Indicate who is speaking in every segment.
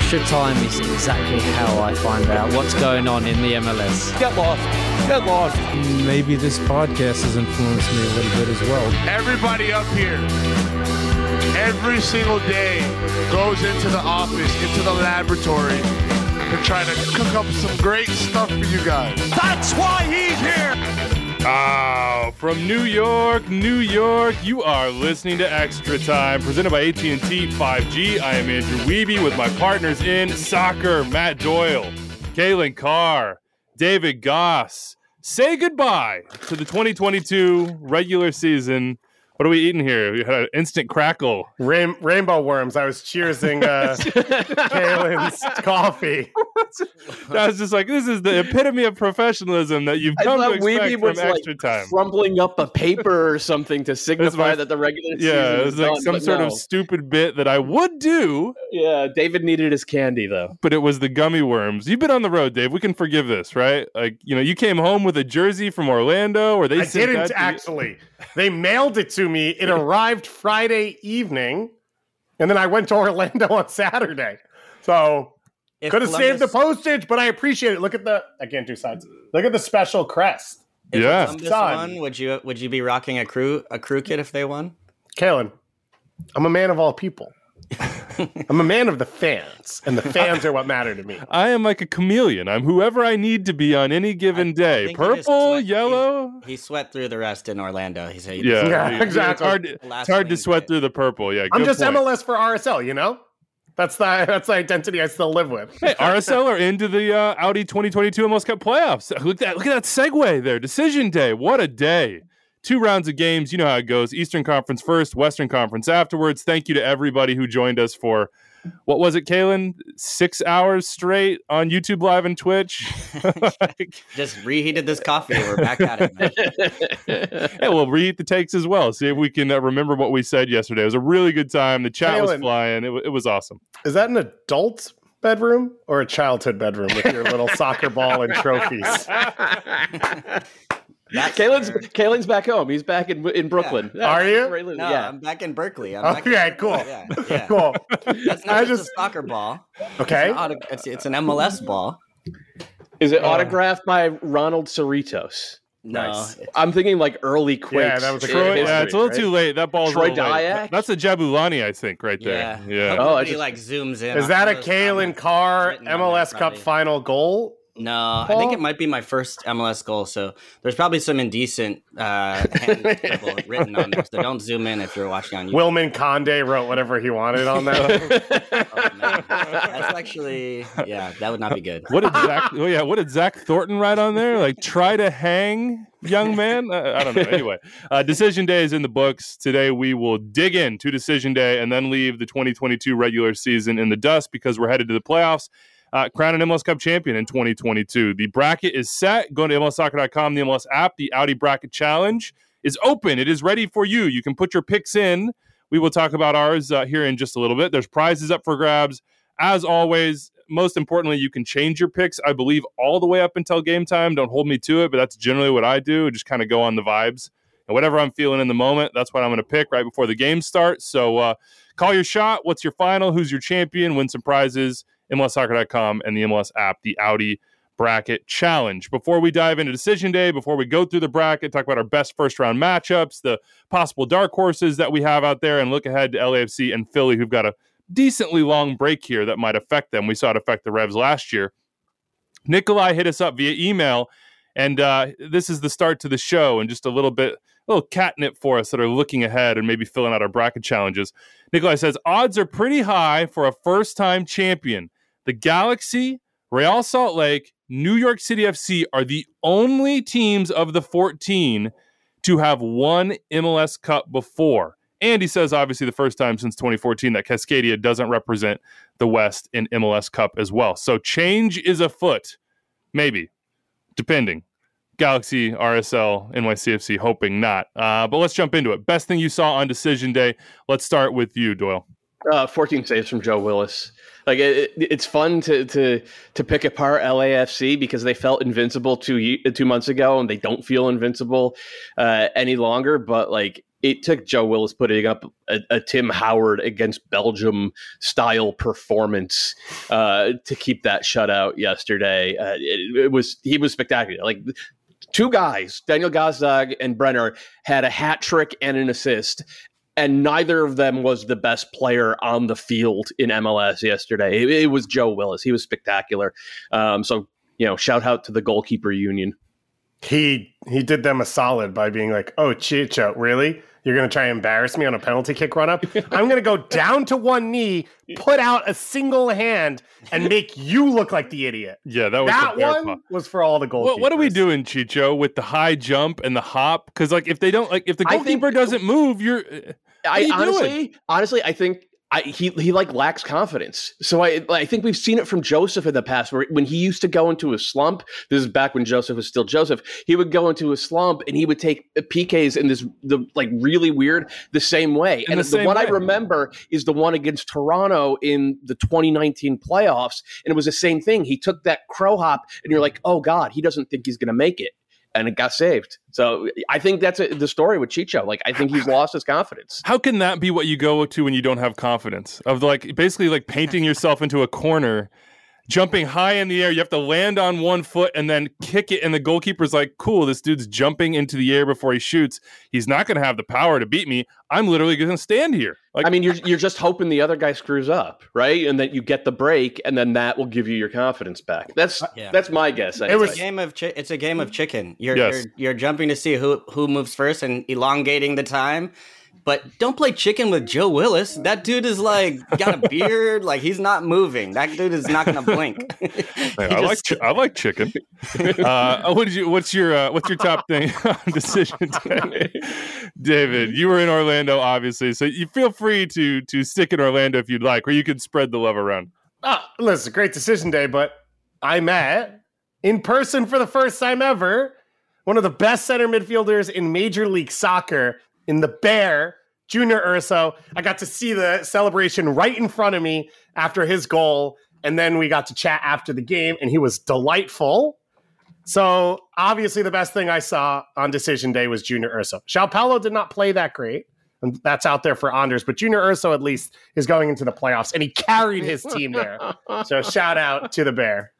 Speaker 1: Extra time is exactly how I find out what's going on in the MLS.
Speaker 2: Get lost. Get lost.
Speaker 3: Maybe this podcast has influenced me a little bit as well.
Speaker 4: Everybody up here, every single day, goes into the office, into the laboratory, to try to cook up some great stuff for you guys.
Speaker 2: That's why he's here.
Speaker 5: Oh, from New York, you are listening to Extra Time, presented by AT&T 5G. I am Andrew Wiebe with my partners in soccer, Matt Doyle, Kalen Carr, David Goss. Say goodbye to the 2022 regular season. What are we eating here? We had an instant crackle.
Speaker 6: Rainbow worms. I was cheersing Kalen's coffee.
Speaker 5: I was just like, this is the epitome of professionalism that you've come to expect from Extra Time.
Speaker 2: Crumpling up a paper or something to signify that the regular season
Speaker 5: it was
Speaker 2: is
Speaker 5: like
Speaker 2: done,
Speaker 5: some sort of stupid bit that I would do.
Speaker 2: Yeah, David needed his candy, though.
Speaker 5: But it was the gummy worms. You've been on the road, Dave. We can forgive this, right? Like, you came home with a jersey from Orlando, or they
Speaker 6: I didn't actually. They mailed it to me. It arrived Friday evening, and then I went to Orlando on Saturday. So could have saved the postage, but I appreciate it. Look at I can't do sides. Look at the special crest.
Speaker 7: If Columbus won, would you be rocking a crew kit if they won?
Speaker 6: Kalen, I'm a man of all people. I'm a man of the fans, and the fans are what matter to me.
Speaker 5: I am like a chameleon. I'm whoever I need to be on any given day. Purple, yellow.
Speaker 7: He sweat through the rest in Orlando. Exactly.
Speaker 5: It's hard to sweat through the purple. Yeah,
Speaker 6: I'm just
Speaker 5: point.
Speaker 6: MLS for RSL. That's the identity I still live with.
Speaker 5: Hey, RSL are into the Audi 2022 MLS Cup playoffs. Look at that segue there. Decision day. What a day. 2 rounds of games. You know how it goes. Eastern Conference first, Western Conference afterwards. Thank you to everybody who joined us for, what was it, Kalen? 6 hours straight on YouTube Live and Twitch.
Speaker 7: Just reheated this coffee. We're back at it.
Speaker 5: Hey, we'll reheat the takes as well. See if we can remember what we said yesterday. It was a really good time. The chat was flying. It was awesome.
Speaker 6: Is that an adult bedroom or a childhood bedroom with your little soccer ball and trophies?
Speaker 2: Kalen's back home. He's back in Brooklyn.
Speaker 6: Yeah. Are you?
Speaker 7: No,
Speaker 6: yeah.
Speaker 7: I'm back in Berkeley.
Speaker 6: Cool.
Speaker 7: Yeah.
Speaker 6: Cool.
Speaker 7: That's not just a soccer ball.
Speaker 6: Okay.
Speaker 7: It's an MLS ball.
Speaker 2: Is it autographed by Ronald Cerritos?
Speaker 7: No.
Speaker 2: Nice. I'm thinking like early Quakes.
Speaker 6: Yeah, that was
Speaker 5: Troy. Yeah, it's a little too late. That ball's
Speaker 2: Troy
Speaker 5: a little late. That's a Jabulani, I think, right there. Yeah.
Speaker 7: Oh, it zooms in.
Speaker 6: Is that a Kalen Carr MLS Cup final goal?
Speaker 7: No, I think it might be my first MLS goal. So there's probably some indecent hand written on there. So don't zoom in if you're watching on YouTube.
Speaker 6: Wilman Conde wrote whatever he wanted on that.
Speaker 7: That's actually, that would not be good.
Speaker 5: What did Zach Thornton write on there? Like, try to hang, young man? I don't know. Anyway, Decision Day is in the books. Today we will dig into Decision Day and then leave the 2022 regular season in the dust because we're headed to the playoffs. Crown an MLS Cup champion in 2022. The bracket is set. Go to MLSsoccer.com, the MLS app. The Audi Bracket Challenge is open. It is ready for you. You can put your picks in. We will talk about ours here in just a little bit. There's prizes up for grabs. As always, most importantly, you can change your picks, I believe, all the way up until game time. Don't hold me to it, but that's generally what I do. Just kind of go on the vibes. And whatever I'm feeling in the moment, that's what I'm going to pick right before the game starts. So call your shot. What's your final? Who's your champion? Win some prizes. MLSsoccer.com and the MLS app, the Audi Bracket Challenge. Before we dive into Decision Day, before we go through the bracket, talk about our best first-round matchups, the possible dark horses that we have out there, and look ahead to LAFC and Philly, who've got a decently long break here that might affect them. We saw it affect the Revs last year. Nikolai hit us up via email, and this is the start to the show, and just a little catnip for us that are looking ahead and maybe filling out our bracket challenges. Nikolai says, odds are pretty high for a first-time champion. The Galaxy, Real Salt Lake, New York City FC are the only teams of the 14 to have won MLS Cup before. And he says, obviously, the first time since 2014 that Cascadia doesn't represent the West in MLS Cup as well. So change is afoot. Maybe. Depending. Galaxy, RSL, NYCFC, hoping not. But let's jump into it. Best thing you saw on Decision Day. Let's start with you, Doyle.
Speaker 2: 14 saves from Joe Willis. Like it's fun to pick apart LAFC because they felt invincible 2 months ago and they don't feel invincible any longer. But like it took Joe Willis putting up a Tim Howard against Belgium style performance to keep that shutout yesterday. He was spectacular. Like, two guys, Daniel Gazdag and Brenner, had a hat trick and an assist, and neither of them was the best player on the field in MLS yesterday. It was Joe Willis. He was spectacular. So, shout out to the goalkeeper union.
Speaker 6: He did them a solid by being like, "Oh, Chicho, really? You're going to try and embarrass me on a penalty kick run up? I'm going to go down to one knee, put out a single hand, and make you look like the idiot."
Speaker 5: Yeah, that was
Speaker 6: that one was for all the goalkeepers.
Speaker 5: What are we doing, Chicho, with the high jump and the hop? Because if the goalkeeper doesn't move,
Speaker 2: honestly, I think he lacks confidence. So I think we've seen it from Joseph in the past, where when he used to go into a slump. This is back when Joseph was still Joseph. He would go into a slump and he would take PKs in really weird the same way. And the one I remember is the one against Toronto in the 2019 playoffs, and it was the same thing. He took that crow hop, and you're like, oh God, he doesn't think he's going to make it. And it got saved. So I think that's the story with Chicho. Like, I think he's lost his confidence.
Speaker 5: How can that be what you go to when you don't have confidence? Of basically painting yourself into a corner, jumping high in the air. You have to land on one foot and then kick it. And the goalkeeper's like, cool, this dude's jumping into the air before he shoots. He's not going to have the power to beat me. I'm literally going to stand here.
Speaker 2: You're just hoping the other guy screws up, right? And that you get the break, and then that will give you your confidence back. That's my guess.
Speaker 7: It's a game of chicken. You're jumping to see who moves first and elongating the time. But don't play chicken with Joe Willis. That dude is got a beard. He's not moving. That dude is not going to blink.
Speaker 5: I like chicken. What's your top thing on decision day? David, you were in Orlando, obviously, so you feel free to stick in Orlando if you'd like, or you could spread the love around.
Speaker 6: Listen, great decision day, but I met in person for the first time ever one of the best center midfielders in Major League Soccer, in the Bear, Junior Urso. I got to see the celebration right in front of me after his goal, and then we got to chat after the game, and he was delightful. So obviously the best thing I saw on decision day was Junior Urso. João Paulo did not play that great, and that's out there for Anders, but Junior Urso at least is going into the playoffs, and he carried his team there. So shout out to the Bear.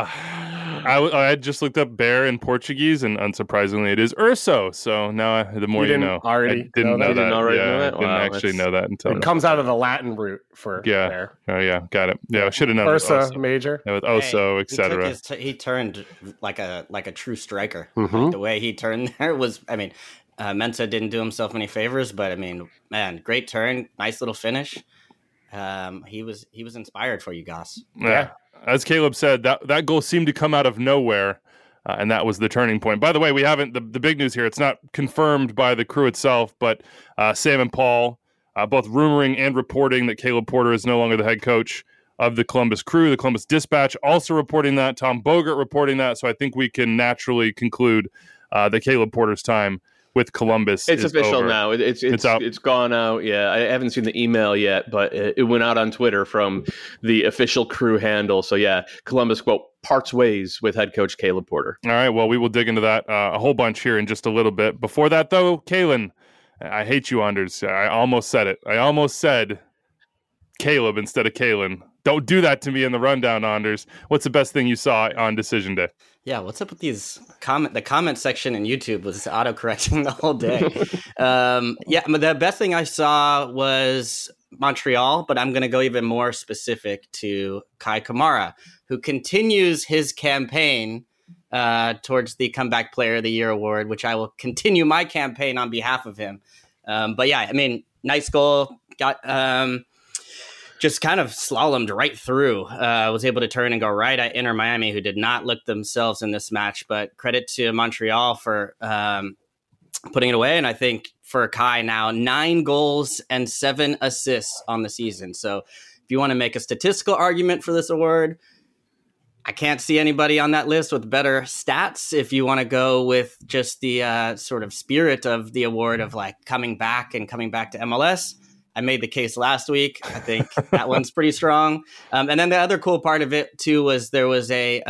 Speaker 5: I just looked up bear in Portuguese, and unsurprisingly, it is Urso. So now the more you know.
Speaker 6: I didn't know that.
Speaker 5: I didn't actually know that until
Speaker 6: it comes out of the Latin root for bear.
Speaker 5: Oh yeah, got it. Yeah, I should have known.
Speaker 6: Ursa major.
Speaker 5: With Oso, etc.
Speaker 7: He turned like a true striker.
Speaker 6: Mm-hmm.
Speaker 7: The way he turned there was, Mensah didn't do himself any favors, but man, great turn, nice little finish. He was inspired for you guys.
Speaker 5: Yeah. As Caleb said, that goal seemed to come out of nowhere, and that was the turning point. By the way, we haven't the big news here. It's not confirmed by the crew itself, but Sam and Paul both rumoring and reporting that Caleb Porter is no longer the head coach of the Columbus Crew. The Columbus Dispatch also reporting that. Tom Bogert reporting that. So I think we can naturally conclude that Caleb Porter's time with Columbus.
Speaker 2: It's official
Speaker 5: over.
Speaker 2: Now. It's gone out. Yeah, I haven't seen the email yet, but it went out on Twitter from the official Crew handle. So yeah, Columbus, quote, parts ways with head coach Caleb Porter.
Speaker 5: All right, well, we will dig into that a whole bunch here in just a little bit. Before that, though, Kalen, I hate you, Anders. I almost said it. I almost said Caleb instead of Kalen. Don't do that to me in the rundown, Anders. What's the best thing you saw on decision day?
Speaker 7: Yeah, what's up with these the comment section in YouTube was auto-correcting the whole day. The best thing I saw was Montreal, but I'm going to go even more specific to Kai Kamara, who continues his campaign towards the Comeback Player of the Year award, which I will continue my campaign on behalf of him. Nice goal. Got just kind of slalomed right through. Was able to turn and go right at Inter Miami, who did not look themselves in this match. But credit to Montreal for putting it away. And I think for Kai now, 9 goals and 7 assists on the season. So if you want to make a statistical argument for this award, I can't see anybody on that list with better stats. If you want to go with just the sort of spirit of the award of coming back to MLS, I made the case last week. I think that one's pretty strong. And then the other cool part of it too was there was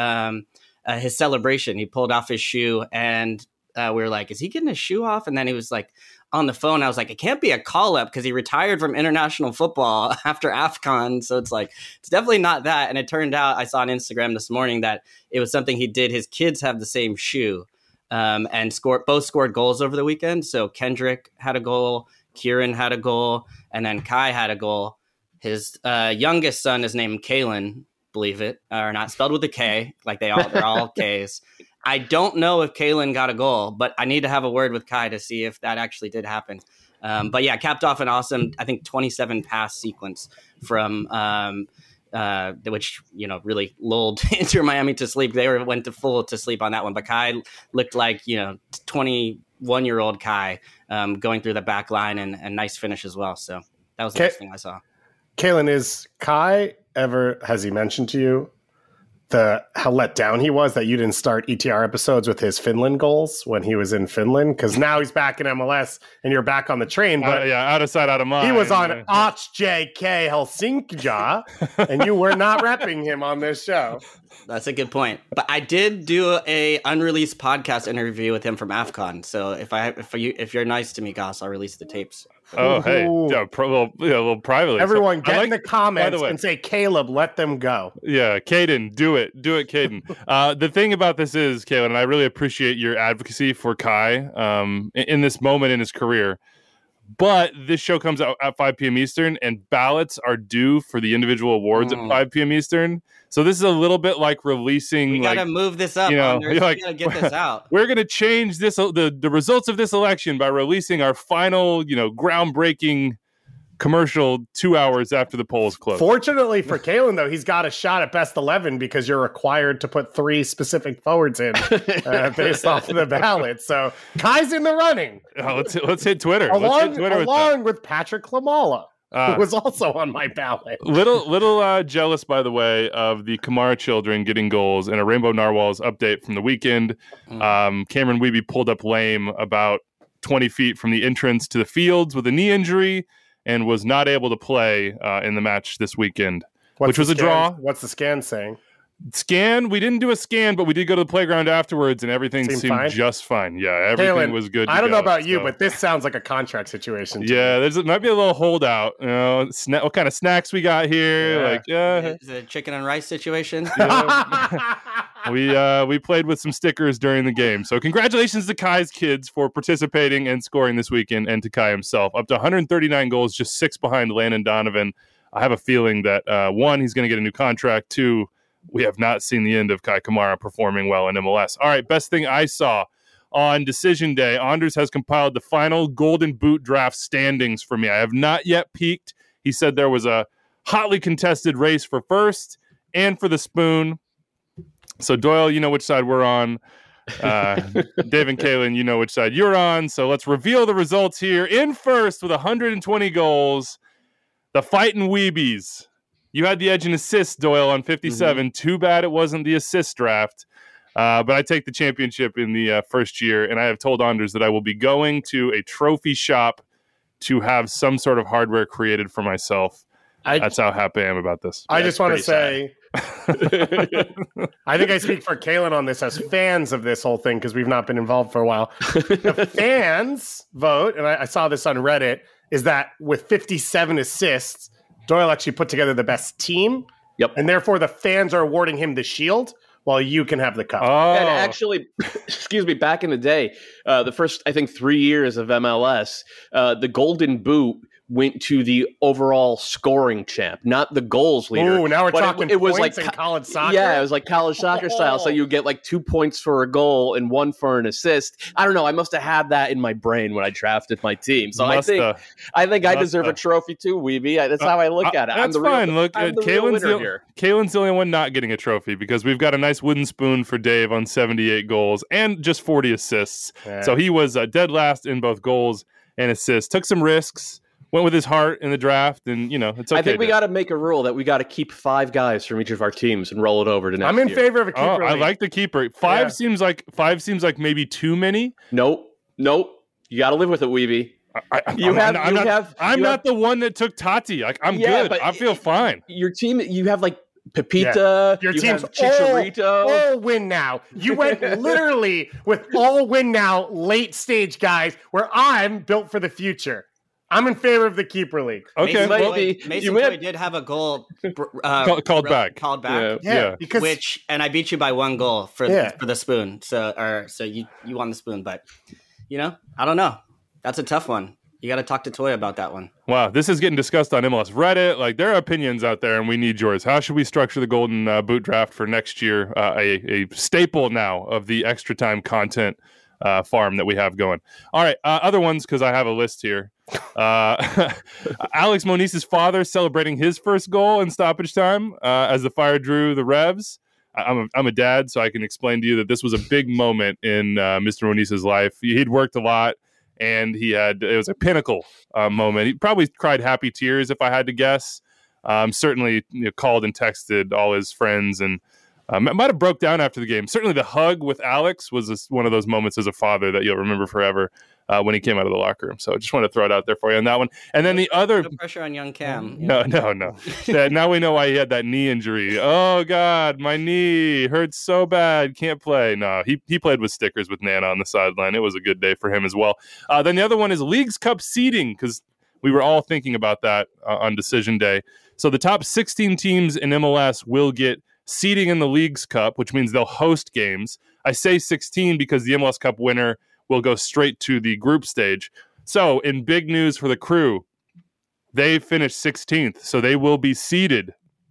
Speaker 7: his celebration. He pulled off his shoe, and we were like, "Is he getting his shoe off?" And then he was like on the phone. I was like, it can't be a call up because he retired from international football after AFCON. So it's like, it's definitely not that. And it turned out, I saw on Instagram this morning that it was something he did. His kids have the same shoe and both scored goals over the weekend. So Kendrick had a goal, Kieran had a goal, and then Kai had a goal. His youngest son is named Kalen, believe it or not, spelled with a K, like they're all Ks. I don't know if Kalen got a goal, but I need to have a word with Kai to see if that actually did happen. But yeah, capped off an awesome, I think 27 pass sequence from which, you know, really lulled Inter Miami to sleep. They went to full to sleep on that one, but Kai looked like, you know, 21-year-old Kai going through the back line and nice finish as well. So that was the best thing I saw.
Speaker 6: Kalen, is Kai has he mentioned to you how let down he was that you didn't start ETR episodes with his Finland goals when he was in Finland? Because now he's back in MLS and you're back on the train. But
Speaker 5: out of sight, out of mind.
Speaker 6: He was on HJK Helsinki, and you were not repping him on this show.
Speaker 7: That's a good point. But I did do a unreleased podcast interview with him from AFCON. So if you're nice to me, Goss, I'll release the tapes.
Speaker 5: Oh, hey, a little privately.
Speaker 6: Everyone, get in the comments and say, Caleb, let them go.
Speaker 5: Yeah, Caden, do it, Caden. The thing about this is, Caleb, and I really appreciate your advocacy for Kai in this moment in his career. But this show comes out at 5 p.m. Eastern, and ballots are due for the individual awards at 5 p.m. Eastern. So this is a little bit like releasing.
Speaker 7: We gotta move this up.
Speaker 5: You know,
Speaker 7: we gotta get this out.
Speaker 5: We're gonna change this the results of this election by releasing our final, groundbreaking commercial 2 hours after the polls close.
Speaker 6: Fortunately for Kalen, though, he's got a shot at best 11 because you're required to put 3 specific forwards in based off of the ballot. So Kai's in the running.
Speaker 5: Let's hit Twitter.
Speaker 6: Along with Patrick Klimala, who was also on my ballot.
Speaker 5: Little jealous, by the way, of the Kamara children getting goals in a Rainbow Narwhals update from the weekend. Cameron Wiebe pulled up lame about 20 feet from the entrance to the fields with a knee injury and was not able to play in the match this weekend, which was a draw.
Speaker 6: What's the scan saying?
Speaker 5: We didn't do a scan, but we did go to the playground afterwards, and everything seemed just fine. Yeah, everything was good.
Speaker 6: I don't know about you, but this sounds like a contract situation.
Speaker 5: Yeah, might be a little holdout. What kind of snacks we got here?
Speaker 7: Is it a chicken and rice situation?
Speaker 5: We played with some stickers during the game. So congratulations to Kai's kids for participating and scoring this weekend, and to Kai himself. Up to 139 goals, just 6 behind Landon Donovan. I have a feeling that, 1, he's going to get a new contract. 2, we have not seen the end of Kai Kamara performing well in MLS. All right, best thing I saw on Decision Day. Anders has compiled the final Golden Boot draft standings for me. I have not yet peeked. He said there was a hotly contested race for first and for the spoon. So, Doyle, you know which side we're on. Dave and Kalen, you know which side you're on. So let's reveal the results here. In first with 120 goals, the Fightin' Weebies. You had the edge in assists, Doyle, on 57. Too bad it wasn't the assist draft. But I take the championship in the first year, and I have told Anders that I will be going to a trophy shop to have some sort of hardware created for myself. That's how happy I am about this.
Speaker 6: I just want to say, I think I speak for Kalen on this as fans of this whole thing, because we've not been involved for a while. The fans vote, and I saw this on Reddit, is that with 57 assists, Doyle actually put together the best team.
Speaker 2: Yep.
Speaker 6: And therefore the fans are awarding him the shield while you can have the cup.
Speaker 5: Oh.
Speaker 2: And actually, excuse me, back in the day, the first, I think, 3 years of MLS, the Golden Boot went to the overall scoring champ, not the goals leader.
Speaker 6: Ooh, now we're talking
Speaker 2: it was
Speaker 6: points
Speaker 2: like
Speaker 6: in college soccer?
Speaker 2: Yeah, it was like college soccer style. So you get like 2 points for a goal and 1 for an assist. I don't know. I must have had that in my brain when I drafted my team. So I think I deserve a trophy too, Weeby. That's how I look at it.
Speaker 5: That's fine. Look, Kalen's the only one not getting a trophy, because we've got a nice wooden spoon for Dave on 78 goals and just 40 assists. Yeah. So he was dead last in both goals and assists. Took some risks. Went with his heart in the draft, and it's okay.
Speaker 2: I think we got to make a rule that we got to keep 5 guys from each of our teams and roll it over to next year.
Speaker 6: I'm in favor of a keeper.
Speaker 5: I like the keeper. 5 seems like maybe too many.
Speaker 2: Nope. You got to live with it, Weeby.
Speaker 5: I'm not the one that took Tati. I'm good. I feel fine.
Speaker 2: Your team, you have like Pepita.
Speaker 6: Your
Speaker 2: you
Speaker 6: team's
Speaker 2: have Chicharito.
Speaker 6: all win now. You went literally with all win now late stage guys where I'm built for the future. I'm in favor of the keeper league.
Speaker 5: Okay,
Speaker 7: Mason Toy did have a goal
Speaker 5: called back.
Speaker 7: Called back.
Speaker 6: Yeah. Because
Speaker 7: and I beat you by 1 goal for the spoon. So you won the spoon, but I don't know. That's a tough one. You got to talk to Toy about that one.
Speaker 5: Wow, this is getting discussed on MLS Reddit. Like, there are opinions out there, and we need yours. How should we structure the Golden Boot draft for next year? A staple now of the extra time content farm that we have going. All right, other ones, because I have a list here. Alex Moniz's father celebrating his first goal in stoppage time as the Fire drew the Revs. I'm a dad, so I can explain to you that this was a big moment in Mr. Moniz's life. He'd worked a lot, and it was a pinnacle moment. He probably cried happy tears, if I had to guess. Certainly called and texted all his friends, and might have broke down after the game. Certainly the hug with Alex was one of those moments as a father that you'll remember forever when he came out of the locker room. So I just want to throw it out there for you on that one. And then the other...
Speaker 7: No pressure on young Cam.
Speaker 5: No. Now we know why he had that knee injury. Oh, God, my knee hurts so bad. Can't play. No, he played with stickers with Nana on the sideline. It was a good day for him as well. Then the other one is Leagues Cup seeding, because we were all thinking about that on decision day. So the top 16 teams in MLS will get seeding in the Leagues Cup, which means they'll host games. I say 16 because the MLS Cup winner will go straight to the group stage. So in big news for the Crew, they finished 16th, so they will be seeded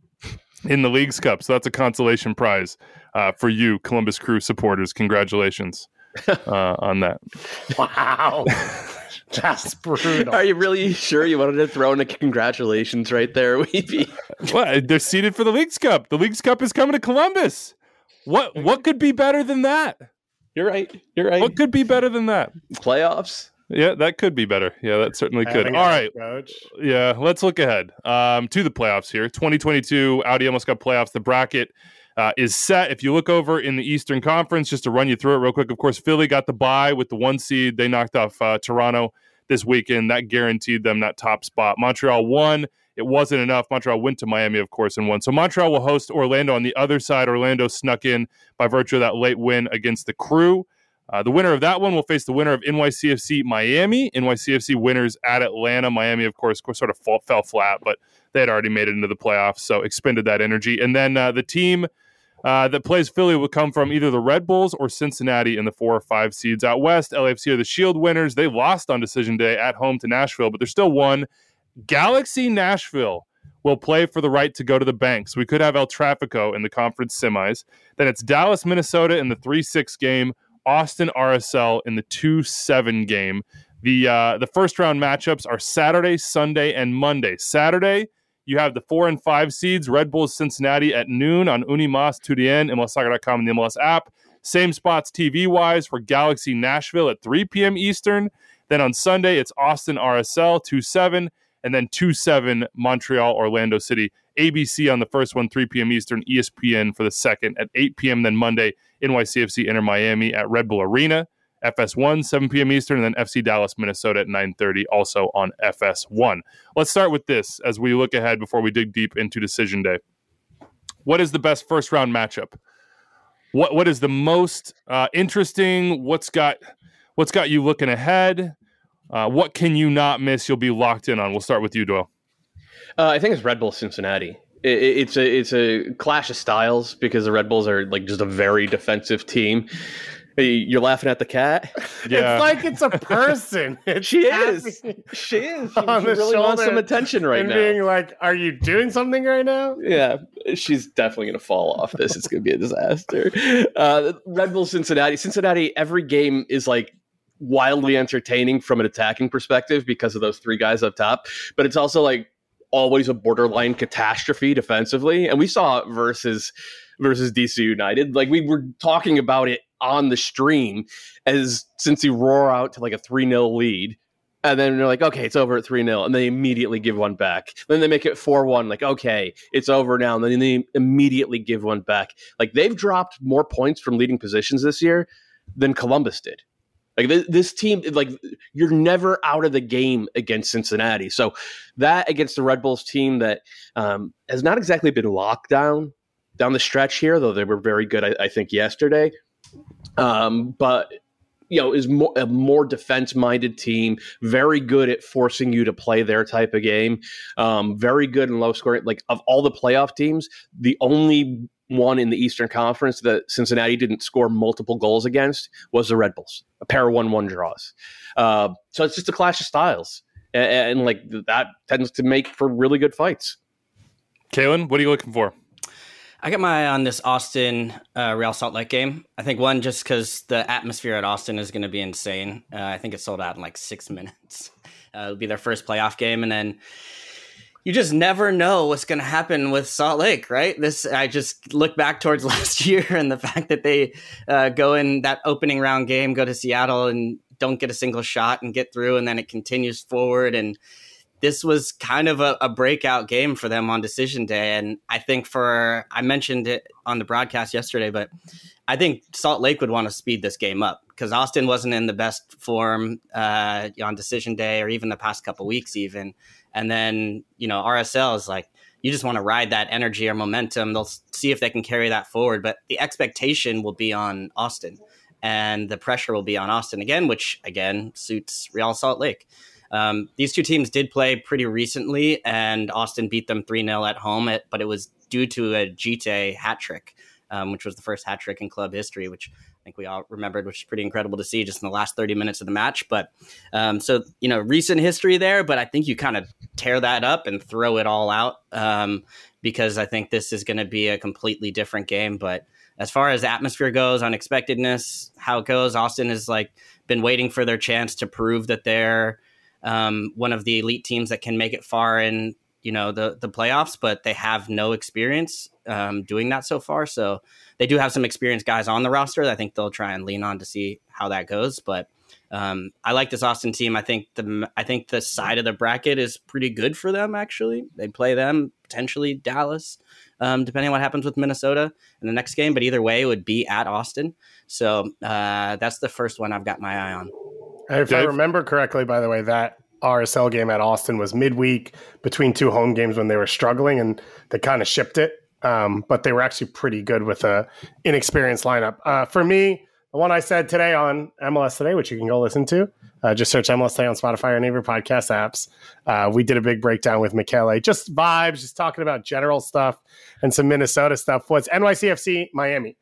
Speaker 5: in the Leagues Cup. So that's a consolation prize for you, Columbus Crew supporters. Congratulations on that.
Speaker 6: Wow. That's brutal.
Speaker 2: Are you really sure you wanted to throw in a congratulations right there, Weepy?
Speaker 5: Well, they're seeded for the Leagues Cup. The Leagues Cup is coming to Columbus. What could be better than that?
Speaker 2: You're right.
Speaker 5: What could be better than that?
Speaker 2: Playoffs?
Speaker 5: Yeah, that could be better. Yeah, that certainly could. All right. Yeah, let's look ahead to the playoffs here. 2022 Audi MLS Cup playoffs. The bracket is set. If you look over in the Eastern Conference, just to run you through it real quick, of course, Philly got the bye with the 1 seed. They knocked off Toronto this weekend. That guaranteed them that top spot. Montreal won. It wasn't enough. Montreal went to Miami, of course, and won. So Montreal will host Orlando on the other side. Orlando snuck in by virtue of that late win against the Crew. The winner of that one will face the winner of NYCFC Miami. NYCFC winners at Atlanta. Miami, of course sort of fell flat, but they had already made it into the playoffs, so expended that energy. And then the team that plays Philly will come from either the Red Bulls or Cincinnati in the 4 or 5 seeds out west. LAFC are the Shield winners. They lost on decision day at home to Nashville, but they're still won. Galaxy Nashville will play for the right to go to the bank. So we could have El Trafico in the conference semis. Then it's Dallas, Minnesota in the 3-6 game. Austin RSL in the 2-7 game. The first round matchups are Saturday, Sunday, and Monday. Saturday, you have the 4 and 5 seeds, Red Bulls Cincinnati at noon on Unimas Tudien, MLSsoccer.com, and the MLS app. Same spots TV-wise for Galaxy Nashville at 3 p.m. Eastern. Then on Sunday, it's Austin RSL, 2-7, and then 2-7 Montreal, Orlando City. ABC on the first one, 3 p.m. Eastern, ESPN for the second at 8 p.m. Then Monday, NYCFC Inter Miami at Red Bull Arena, FS1, 7 p.m. Eastern, and then FC Dallas, Minnesota at 9:30, also on FS1. Let's start with this as we look ahead before we dig deep into Decision Day. What is the best first-round matchup? What is the most interesting? What's got you looking ahead? What can you not miss? You'll be locked in on. We'll start with you, Doyle.
Speaker 2: I think it's Red Bull Cincinnati. It's a clash of styles because the Red Bulls are like just a very defensive team. You're laughing at the cat?
Speaker 5: Yeah.
Speaker 6: It's like it's a person.
Speaker 2: She is. She really wants some attention right now.
Speaker 6: Being like, are you doing something right now?
Speaker 2: Yeah, she's definitely going to fall off this. It's going to be a disaster. Red Bull Cincinnati. Cincinnati, every game is like wildly entertaining from an attacking perspective because of those 3 guys up top. But it's also like always a borderline catastrophe defensively. And we saw it versus DC United. Like we were talking about it on the stream since you roar out to like a 3-0 lead. And then they're like, okay, it's over at 3-0. And they immediately give one back. Then they make it 4-1. Like, okay, it's over now. And then they immediately give one back. Like they've dropped more points from leading positions this year than Columbus did. Like this team, like you're never out of the game against Cincinnati. So that against the Red Bulls team that has not exactly been locked down the stretch here, though they were very good, I think, yesterday. But is a more defense-minded team, very good at forcing you to play their type of game, very good in low scoring. Like of all the playoff teams, the only one in the Eastern Conference that Cincinnati didn't score multiple goals against was the Red Bulls, a pair of 1-1 draws. So it's just a clash of styles, and like that tends to make for really good fights.
Speaker 5: Kalen, what are you looking for?
Speaker 7: I got my eye on this Austin Real Salt Lake game. I think one, just because the atmosphere at Austin is going to be insane. I think it sold out in like 6 minutes. It'll be their first playoff game, and then you just never know what's going to happen with Salt Lake, right? I just look back towards last year and the fact that they go in that opening round game, go to Seattle and don't get a single shot and get through, and then it continues forward. And this was kind of a breakout game for them on decision day. And I think I mentioned it on the broadcast yesterday, but I think Salt Lake would want to speed this game up because Austin wasn't in the best form on decision day or even the past couple weeks even. And then, RSL is like, you just want to ride that energy or momentum. They'll see if they can carry that forward. But the expectation will be on Austin and the pressure will be on Austin again, which again suits Real Salt Lake. These two teams did play pretty recently, and Austin beat them 3-0 at home, but it was due to a Gite hat trick, which was the first hat trick in club history, which I think we all remembered, which is pretty incredible to see just in the last 30 minutes of the match. But recent history there, but I think you kind of tear that up and throw it all out because I think this is going to be a completely different game. But as far as atmosphere goes, unexpectedness, how it goes, Austin has been waiting for their chance to prove that they're one of the elite teams that can make it far in, the playoffs, but they have no experience doing that so far. So they do have some experienced guys on the roster that I think they'll try and lean on to see how that goes. But I like this Austin team. I think the side of the bracket is pretty good for them, actually. They play them, potentially Dallas, depending on what happens with Minnesota in the next game. But either way, it would be at Austin. So that's the first one I've got my eye on.
Speaker 6: If I remember correctly, by the way, that RSL game at Austin was midweek between two home games when they were struggling, and they kind of shipped it. But they were actually pretty good with a inexperienced lineup. For me, the one I said today on MLS Today, which you can go listen to, just search MLS Today on Spotify or any of your podcast apps. We did a big breakdown with Michele, just vibes, just talking about general stuff and some Minnesota stuff. Was NYCFC Miami?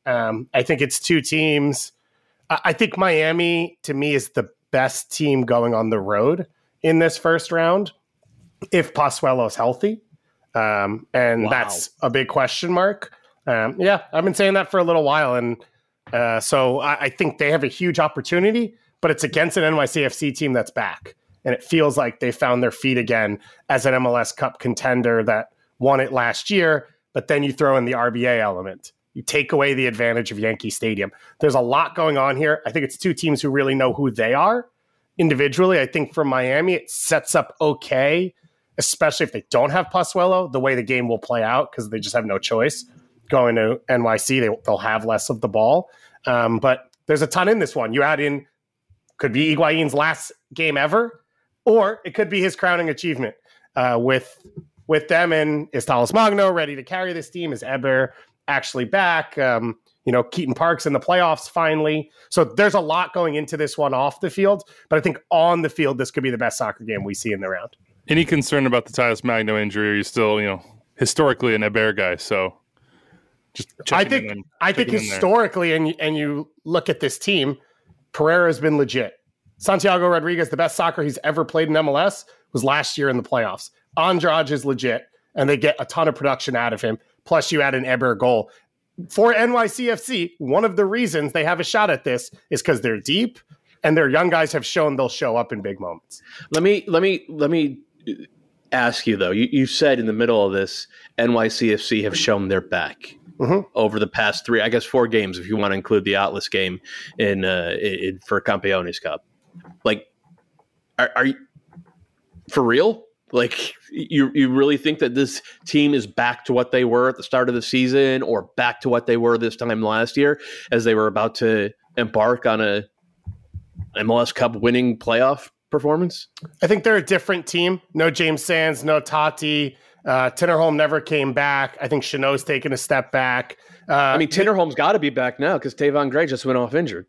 Speaker 6: I think it's two teams. I think Miami, to me, is the best team going on the road in this first round if Pozuelo's healthy. And that's a big question mark. I've been saying that for a little while. And so I think they have a huge opportunity, but it's against an NYCFC team that's back. And it feels like they found their feet again as an MLS Cup contender that won it last year. But then you throw in the RBA element. You take away the advantage of Yankee Stadium. There's a lot going on here. I think it's two teams who really know who they are individually. I think for Miami, it sets up okay, especially if they don't have Pozuelo, the way the game will play out because they just have no choice. Going to NYC, they'll have less of the ball. But there's a ton in this one. You add in, could be Higuain's last game ever, or it could be his crowning achievement with them and is Talos Magno ready to carry this team? Is Eber actually back? Keaton Park's in the playoffs finally. So there's a lot going into this one off the field, but I think on the field, this could be the best soccer game we see in the round.
Speaker 5: Any concern about the Talos Magno injury? Are you still, historically an Eber guy? So just
Speaker 6: I think historically, and you look at this team, Pereira has been legit. Santiago Rodriguez, the best soccer he's ever played in MLS was last year in the playoffs. Andrade is legit, and they get a ton of production out of him. Plus, you add an Eber goal. For NYCFC, one of the reasons they have a shot at this is because they're deep, and their young guys have shown they'll show up in big moments.
Speaker 2: Let me ask you though. You said in the middle of this, NYCFC have shown their back over the past 4 games, if you want to include the Atlas game in for Campeones Cup. Like, are you for real? Like, you really think that this team is back to what they were at the start of the season, or back to what they were this time last year, as they were about to embark on a MLS Cup winning playoff performance?
Speaker 6: I think they're a different team. No James Sands, no Tati. Tinnerholm never came back. I think Chanot's taken a step back.
Speaker 2: Tinnerholm's got to be back now because Tavon Gray just went off injured.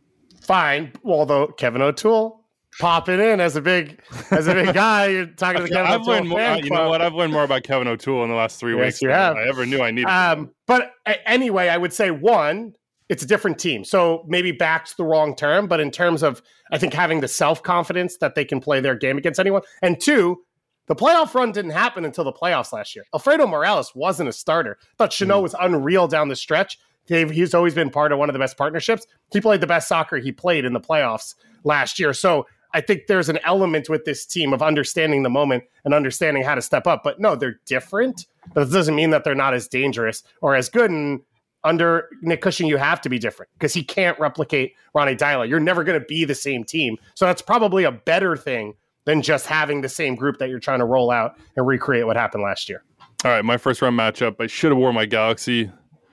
Speaker 6: Fine. Although Kevin O'Toole popping in as a big guy. You're talking to the Kevin O'Toole
Speaker 5: learned more,
Speaker 6: fan
Speaker 5: you
Speaker 6: club.
Speaker 5: know what? I've learned more about Kevin O'Toole in the last 3 weeks
Speaker 6: you
Speaker 5: than
Speaker 6: have.
Speaker 5: I ever knew I needed.
Speaker 6: But anyway, I would say one, it's a different team. So maybe back's the wrong term, but in terms of, I think, having the self-confidence that they can play their game against anyone. And two, the playoff run didn't happen until the playoffs last year. Alfredo Morales wasn't a starter. I thought Chanot was unreal down the stretch. He's always been part of one of the best partnerships. He played the best soccer he played in the playoffs last year. So I think there's an element with this team of understanding the moment and understanding how to step up. But no, they're different. But it doesn't mean that they're not as dangerous or as good. And under Nick Cushing, you have to be different because he can't replicate Ronnie Deila. You're never going to be the same team. So that's probably a better thing than just having the same group that you're trying to roll out and recreate what happened last year.
Speaker 5: All right, my first round matchup. I should have worn my Galaxy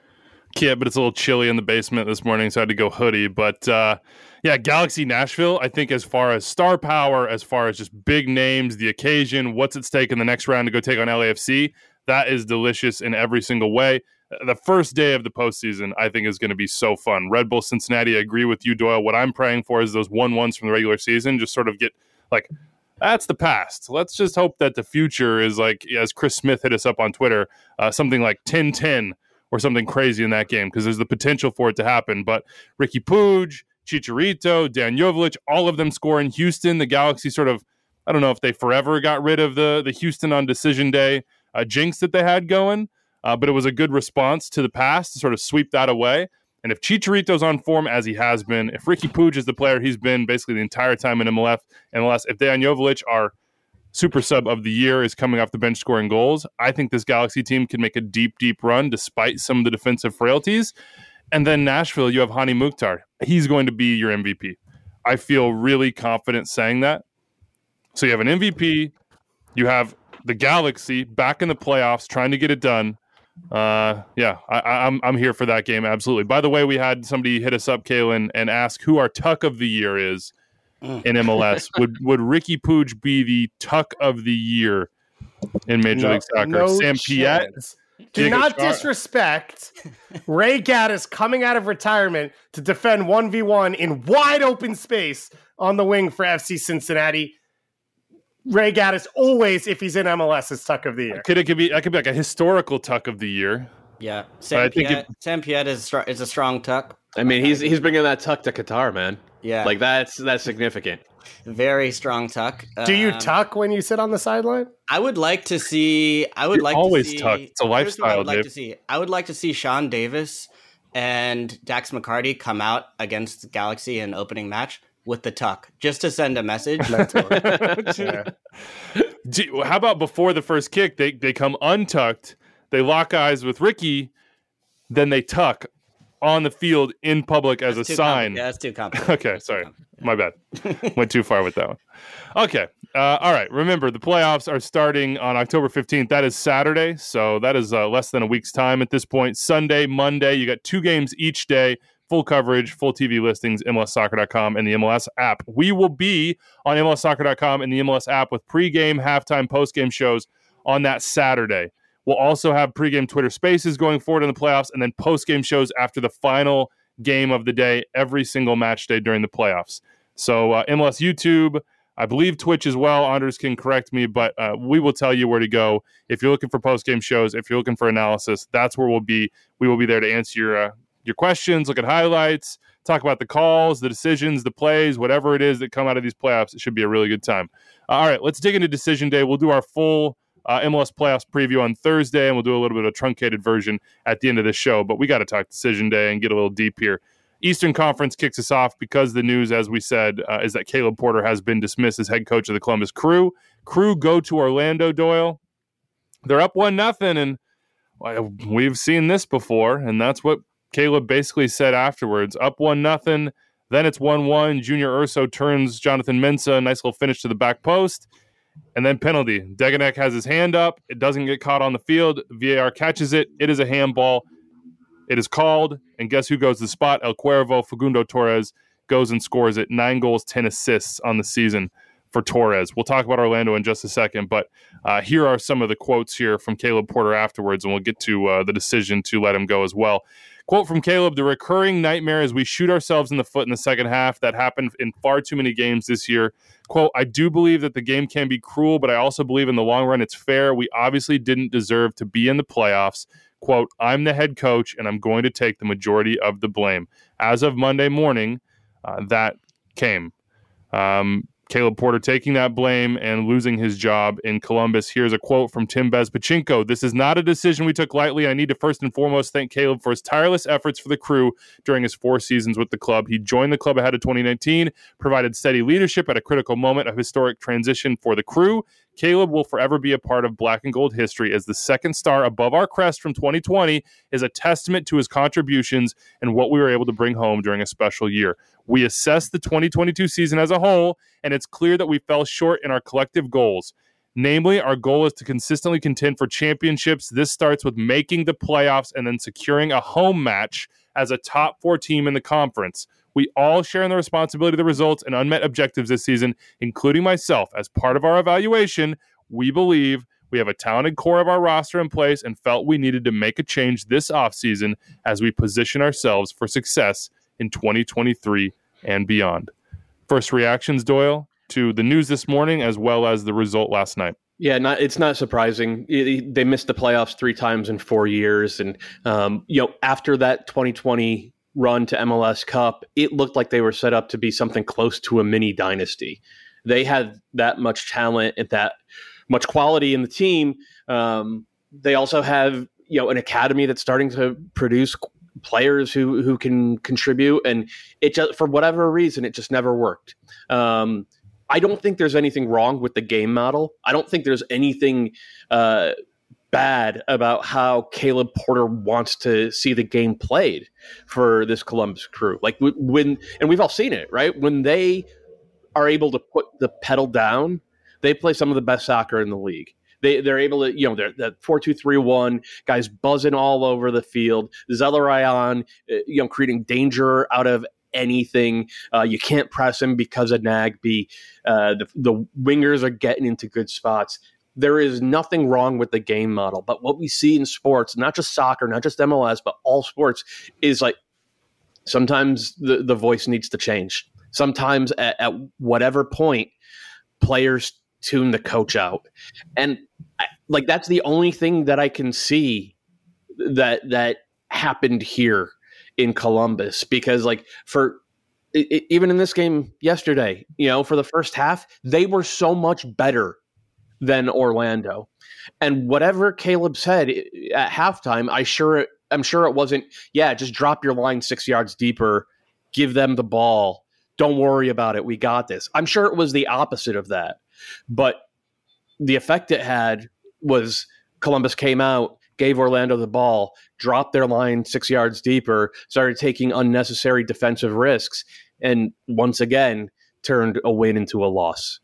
Speaker 5: kit, but it's a little chilly in the basement this morning, so I had to go hoodie. But Galaxy Nashville, I think as far as star power, as far as just big names, the occasion, what's at stake in the next round to go take on LAFC, that is delicious in every single way. The first day of the postseason, I think, is going to be so fun. Red Bull Cincinnati, I agree with you, Doyle. What I'm praying for is those 1-1s from the regular season, just sort of get like, that's the past. Let's just hope that the future is like, as Chris Smith hit us up on Twitter, something like 10-10 or something crazy in that game, because there's the potential for it to happen. But Ricky Puig, Chicharito, Dan Jovic, all of them score in Houston. The Galaxy sort of, I don't know if they forever got rid of the Houston on decision day jinx that they had going, but it was a good response to the past to sort of sweep that away. And if Chicharito's on form as he has been, if Ricky Puig is the player he's been basically the entire time in MLS, if Dejan Jovic, our super sub of the year, is coming off the bench scoring goals, I think this Galaxy team can make a deep, deep run despite some of the defensive frailties. And then Nashville, you have Hani Mukhtar. He's going to be your MVP. I feel really confident saying that. So you have an MVP. You have the Galaxy back in the playoffs trying to get it done. I'm here for that game, absolutely. By the way, we had somebody hit us up, Kalen, and ask who our Tuck of the Year is in MLS. Would Ricky Puig be the Tuck of the Year in Major League Soccer?
Speaker 6: No
Speaker 5: Sam Piet?
Speaker 6: Do not disrespect Ray Gaddis coming out of retirement to defend 1v1 in wide open space on the wing for FC Cincinnati. Ray Gaddis always, if he's in MLS, is Tuck of the Year.
Speaker 5: That could be like a historical Tuck of the Year.
Speaker 7: Yeah, Sam Piet is a strong Tuck.
Speaker 2: I mean, he's bringing that Tuck to Qatar, man.
Speaker 7: Yeah,
Speaker 2: like that's significant.
Speaker 7: Very strong Tuck.
Speaker 6: Do you tuck when you sit on the sideline?
Speaker 7: I would like to see.
Speaker 5: Always tuck. It's a lifestyle, Dave.
Speaker 7: I would like to see Sean Davis and Dax McCarty come out against the Galaxy in opening match with the tuck, just to send a message.
Speaker 5: Yeah. How about before the first kick, they come untucked, they lock eyes with Ricky, then they tuck on the field in public as a sign.
Speaker 7: Yeah, that's too complicated.
Speaker 5: Okay, sorry. My bad. Went too far with that one. Okay. All right. Remember, the playoffs are starting on October 15th. That is Saturday, so that is less than a week's time at this point. Sunday, Monday, you got 2 games each day. Full coverage, full TV listings, MLSsoccer.com and the MLS app. We will be on MLSsoccer.com and the MLS app with pregame, halftime, postgame shows on that Saturday. We'll also have pregame Twitter Spaces going forward in the playoffs and then postgame shows after the final game of the day every single match day during the playoffs. So MLS YouTube, I believe Twitch as well. Anders can correct me, but we will tell you where to go. If you're looking for postgame shows, if you're looking for analysis, that's where we'll be. We will be there to answer your questions, look at highlights, talk about the calls, the decisions, the plays, whatever it is that come out of these playoffs. It should be a really good time. All right, let's dig into Decision Day. We'll do our full MLS playoffs preview on Thursday, and we'll do a little bit of a truncated version at the end of the show. But we got to talk Decision Day and get a little deep here. Eastern Conference kicks us off because the news, as we said, is that Caleb Porter has been dismissed as head coach of the Columbus Crew. Crew go to Orlando, Doyle. They're up 1-0, and we've seen this before, and that's what Caleb basically said afterwards. Up 1-0, then it's 1-1. Junior Urso turns Jonathan Mensah, nice little finish to the back post, and then penalty. Degenek has his hand up. It doesn't get caught on the field. VAR catches it. It is a handball. It is called, and guess who goes to the spot? El Cuervo, Facundo Torres, goes and scores it. 9 goals, 10 assists on the season for Torres. We'll talk about Orlando in just a second, but here are some of the quotes here from Caleb Porter afterwards, and we'll get to the decision to let him go as well. Quote from Caleb: "The recurring nightmare is we shoot ourselves in the foot in the second half. That happened in far too many games this year. Quote, I do believe that the game can be cruel, but I also believe in the long run it's fair. We obviously didn't deserve to be in the playoffs. Quote, I'm the head coach, and I'm going to take the majority of the blame." As of Monday morning, that came. Caleb Porter taking that blame and losing his job in Columbus. Here's a quote from Tim Bezpachinko: "This is not a decision we took lightly. I need to first and foremost thank Caleb for his tireless efforts for the Crew during his 4 seasons with the club. He joined the club ahead of 2019, provided steady leadership at a critical moment of historic transition for the Crew. Caleb will forever be a part of Black and Gold history, as the second star above our crest from 2020 is a testament to his contributions and what we were able to bring home during a special year. We assess the 2022 season as a whole, and it's clear that we fell short in our collective goals. Namely, our goal is to consistently contend for championships. This starts with making the playoffs and then securing a home match as a top 4 team in the conference. We all share in the responsibility of the results and unmet objectives this season, including myself. As part of our evaluation, we believe we have a talented core of our roster in place and felt we needed to make a change this offseason as we position ourselves for success in 2023 and beyond." First reactions, Doyle, to the news this morning as well as the result last night.
Speaker 2: Yeah, it's not surprising. They missed the playoffs 3 times in 4 years. And, after that 2020 run to MLS Cup, it looked like they were set up to be something close to a mini dynasty. They had that much talent and that much quality in the team. They also have, an academy that's starting to produce players who can contribute, and it just, for whatever reason, it just never worked. I don't think there's anything wrong with the game model. I don't think there's anything bad about how Caleb Porter wants to see the game played for this Columbus Crew. Like when, and we've all seen it, right? When they are able to put the pedal down, they play some of the best soccer in the league. They're able to, they're that 4-2-3-1, guys buzzing all over the field. Zelarayan, creating danger out of anything. You can't press him because of Nagbe. The wingers are getting into good spots. There is nothing wrong with the game model. But what we see in sports, not just soccer, not just MLS, but all sports, is like sometimes the voice needs to change. Sometimes at whatever point, players tune the coach out. And that's the only thing that I can see that happened here in Columbus, because even in this game yesterday, for the first half, they were so much better than Orlando. And whatever Caleb said at halftime, I'm sure it wasn't, just drop your line 6 yards deeper, give them the ball. Don't worry about it. We got this. I'm sure it was the opposite of that. But the effect it had was Columbus came out, gave Orlando the ball, dropped their line 6 yards deeper, started taking unnecessary defensive risks, and once again turned a win into a loss.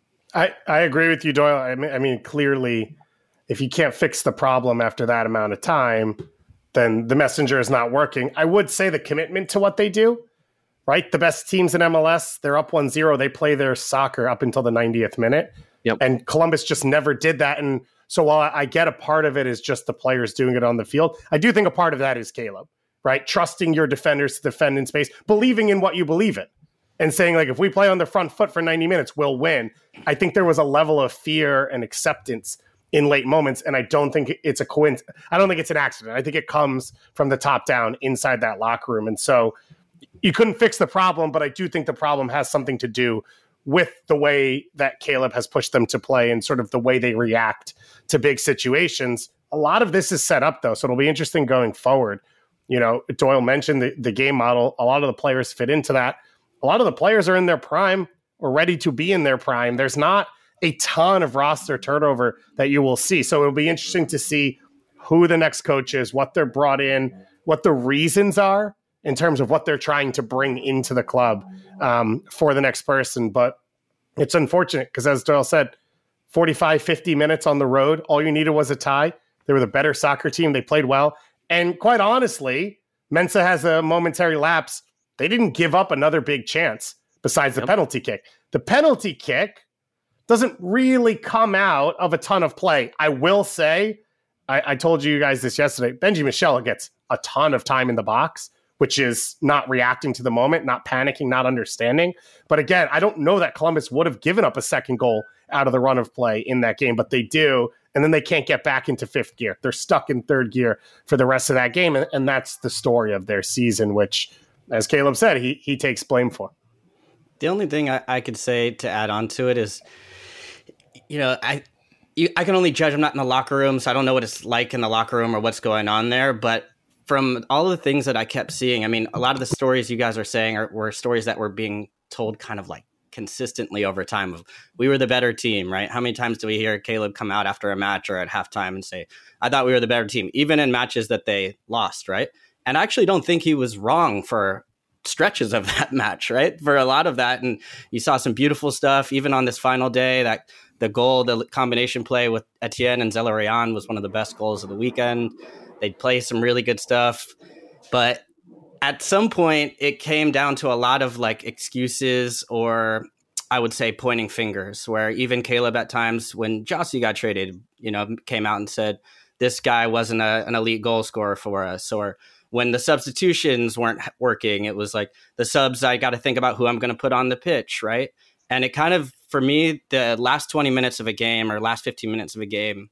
Speaker 6: I agree with you, Doyle. I mean, clearly, if you can't fix the problem after that amount of time, then the messenger is not working. I would say the commitment to what they do, right? The best teams in MLS, they're up 1-0. They play their soccer up until the 90th minute.
Speaker 2: Yep.
Speaker 6: And Columbus just never did that. And so while I get a part of it is just the players doing it on the field, I do think a part of that is Caleb, right? Trusting your defenders to defend in space, believing in what you believe in, and saying, if we play on the front foot for 90 minutes, we'll win. I think there was a level of fear and acceptance in late moments, and I don't think it's a coincidence. I don't think it's an accident. I think it comes from the top down inside that locker room. And so you couldn't fix the problem, but I do think the problem has something to do with the way that Caleb has pushed them to play and sort of the way they react to big situations. A lot of this is set up, though, so it'll be interesting going forward. Doyle mentioned the game model. A lot of the players fit into that. A lot of the players are in their prime or ready to be in their prime. There's not a ton of roster turnover that you will see. So it'll be interesting to see who the next coach is, what they're brought in, what the reasons are in terms of what they're trying to bring into the club for the next person. But it's unfortunate because, as Doyle said, 45, 50 minutes on the road, all you needed was a tie. They were the better soccer team. They played well. And quite honestly, Mensah has a momentary lapse. they didn't give up another big chance besides the penalty kick. The penalty kick doesn't really come out of a ton of play. I will say, I told you guys this yesterday, Benji Michel gets a ton of time in the box, which is not reacting to the moment, not panicking, not understanding. But again, I don't know that Columbus would have given up a second goal out of the run of play in that game, but they do. And then they can't get back into fifth gear. They're stuck in third gear for the rest of that game. And that's the story of their season, which, as Caleb said, he takes blame for.
Speaker 7: The only thing I could say to add on to it is, I can only judge. I'm not in the locker room, so I don't know what it's like in the locker room or what's going on there. But from all the things that I kept seeing, I mean, a lot of the stories you guys are saying were stories that were being told kind of like consistently over time of we were the better team, right? How many times do we hear Caleb come out after a match or at halftime and say, I thought we were the better team, even in matches that they lost, right? And I actually don't think he was wrong for stretches of that match, right? For a lot of that. And you saw some beautiful stuff, even on this final day, that the goal, the combination play with Etienne and Zelarayan was one of the best goals of the weekend. They'd play some really good stuff. But at some point, it came down to a lot of like excuses, or I would say pointing fingers, where even Caleb at times when Josie got traded, came out and said, this guy wasn't an elite goal scorer for us. Or when the substitutions weren't working, it was like the subs, I got to think about who I'm going to put on the pitch, right? And it kind of, for me, the last 20 minutes of a game or last 15 minutes of a game,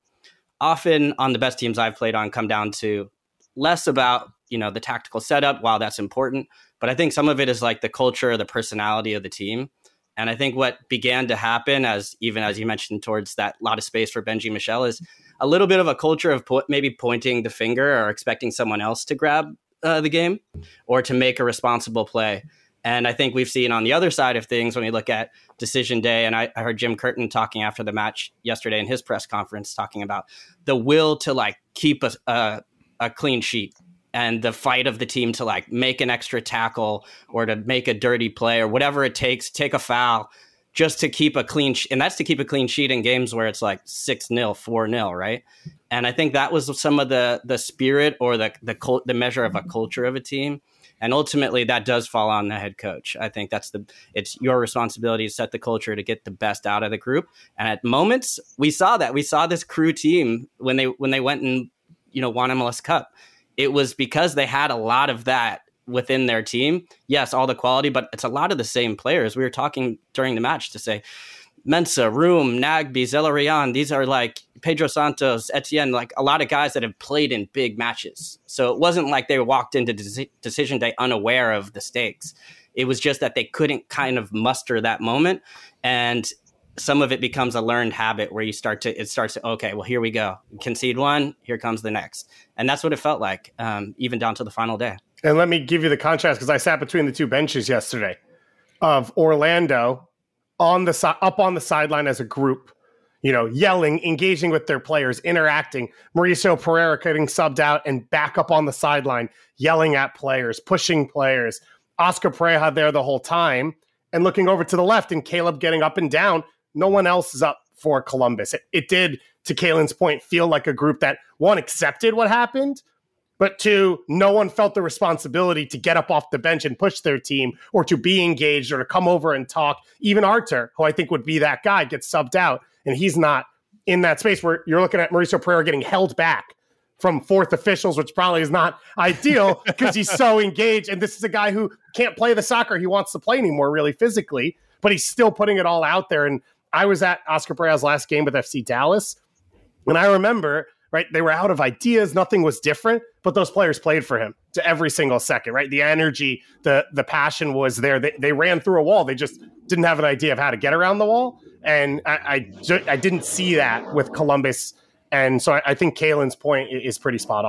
Speaker 7: often on the best teams I've played on, come down to less about, the tactical setup, while that's important. But I think some of it is like the culture, the personality of the team. And I think what began to happen, as you mentioned, towards that lot of space for Benji Michel, is a little bit of a culture of maybe pointing the finger or expecting someone else to grab the game or to make a responsible play. And I think we've seen on the other side of things when we look at decision day, and I heard Jim Curtin talking after the match yesterday in his press conference, talking about the will to like keep a clean sheet and the fight of the team to like make an extra tackle or to make a dirty play or whatever it takes, take a foul just to keep a clean and that's to keep a clean sheet in games where it's like 6-0, 4-0, right? And I think that was some of the spirit or the measure of a culture of a team. And ultimately, that does fall on the head coach. I think it's your responsibility to set the culture to get the best out of the group. And at moments, we saw that. We saw this Crew team when they went and won MLS Cup. It was because they had a lot of that within their team. Yes, all the quality, but it's a lot of the same players. We were talking during the match to say, Mensah, Room, Nagbe, Zelarayan, these are like Pedro Santos, Etienne, like a lot of guys that have played in big matches. So it wasn't like they walked into decision day unaware of the stakes. It was just that they couldn't kind of muster that moment. And some of it becomes a learned habit where it starts to, okay, well, here we go. Concede one, here comes the next. And that's what it felt like, even down to the final day.
Speaker 6: And let me give you the contrast, because I sat between the two benches yesterday of Orlando up on the sideline as a group, yelling, engaging with their players, interacting. Mauricio Pereira getting subbed out and back up on the sideline, yelling at players, pushing players. Oscar Pareja there the whole time, and looking over to the left and Caleb getting up and down. No one else is up for Columbus. It did, to Kalen's point, feel like a group that, one, accepted what happened, but two, no one felt the responsibility to get up off the bench and push their team or to be engaged or to come over and talk. Even Artur, who I think would be that guy, gets subbed out, and he's not in that space where you're looking at Mauricio Pereira getting held back from fourth officials, which probably is not ideal because he's so engaged. And this is a guy who can't play the soccer he wants to play anymore, really physically, but he's still putting it all out there. And I was at Oscar Pereira's last game with FC Dallas, and I remember, right, they were out of ideas. Nothing was different, but those players played for him to every single second, right? The energy, the passion was there. They ran through a wall. They just didn't have an idea of how to get around the wall. And I didn't see that with Columbus. And so I think Kalen's point is pretty spot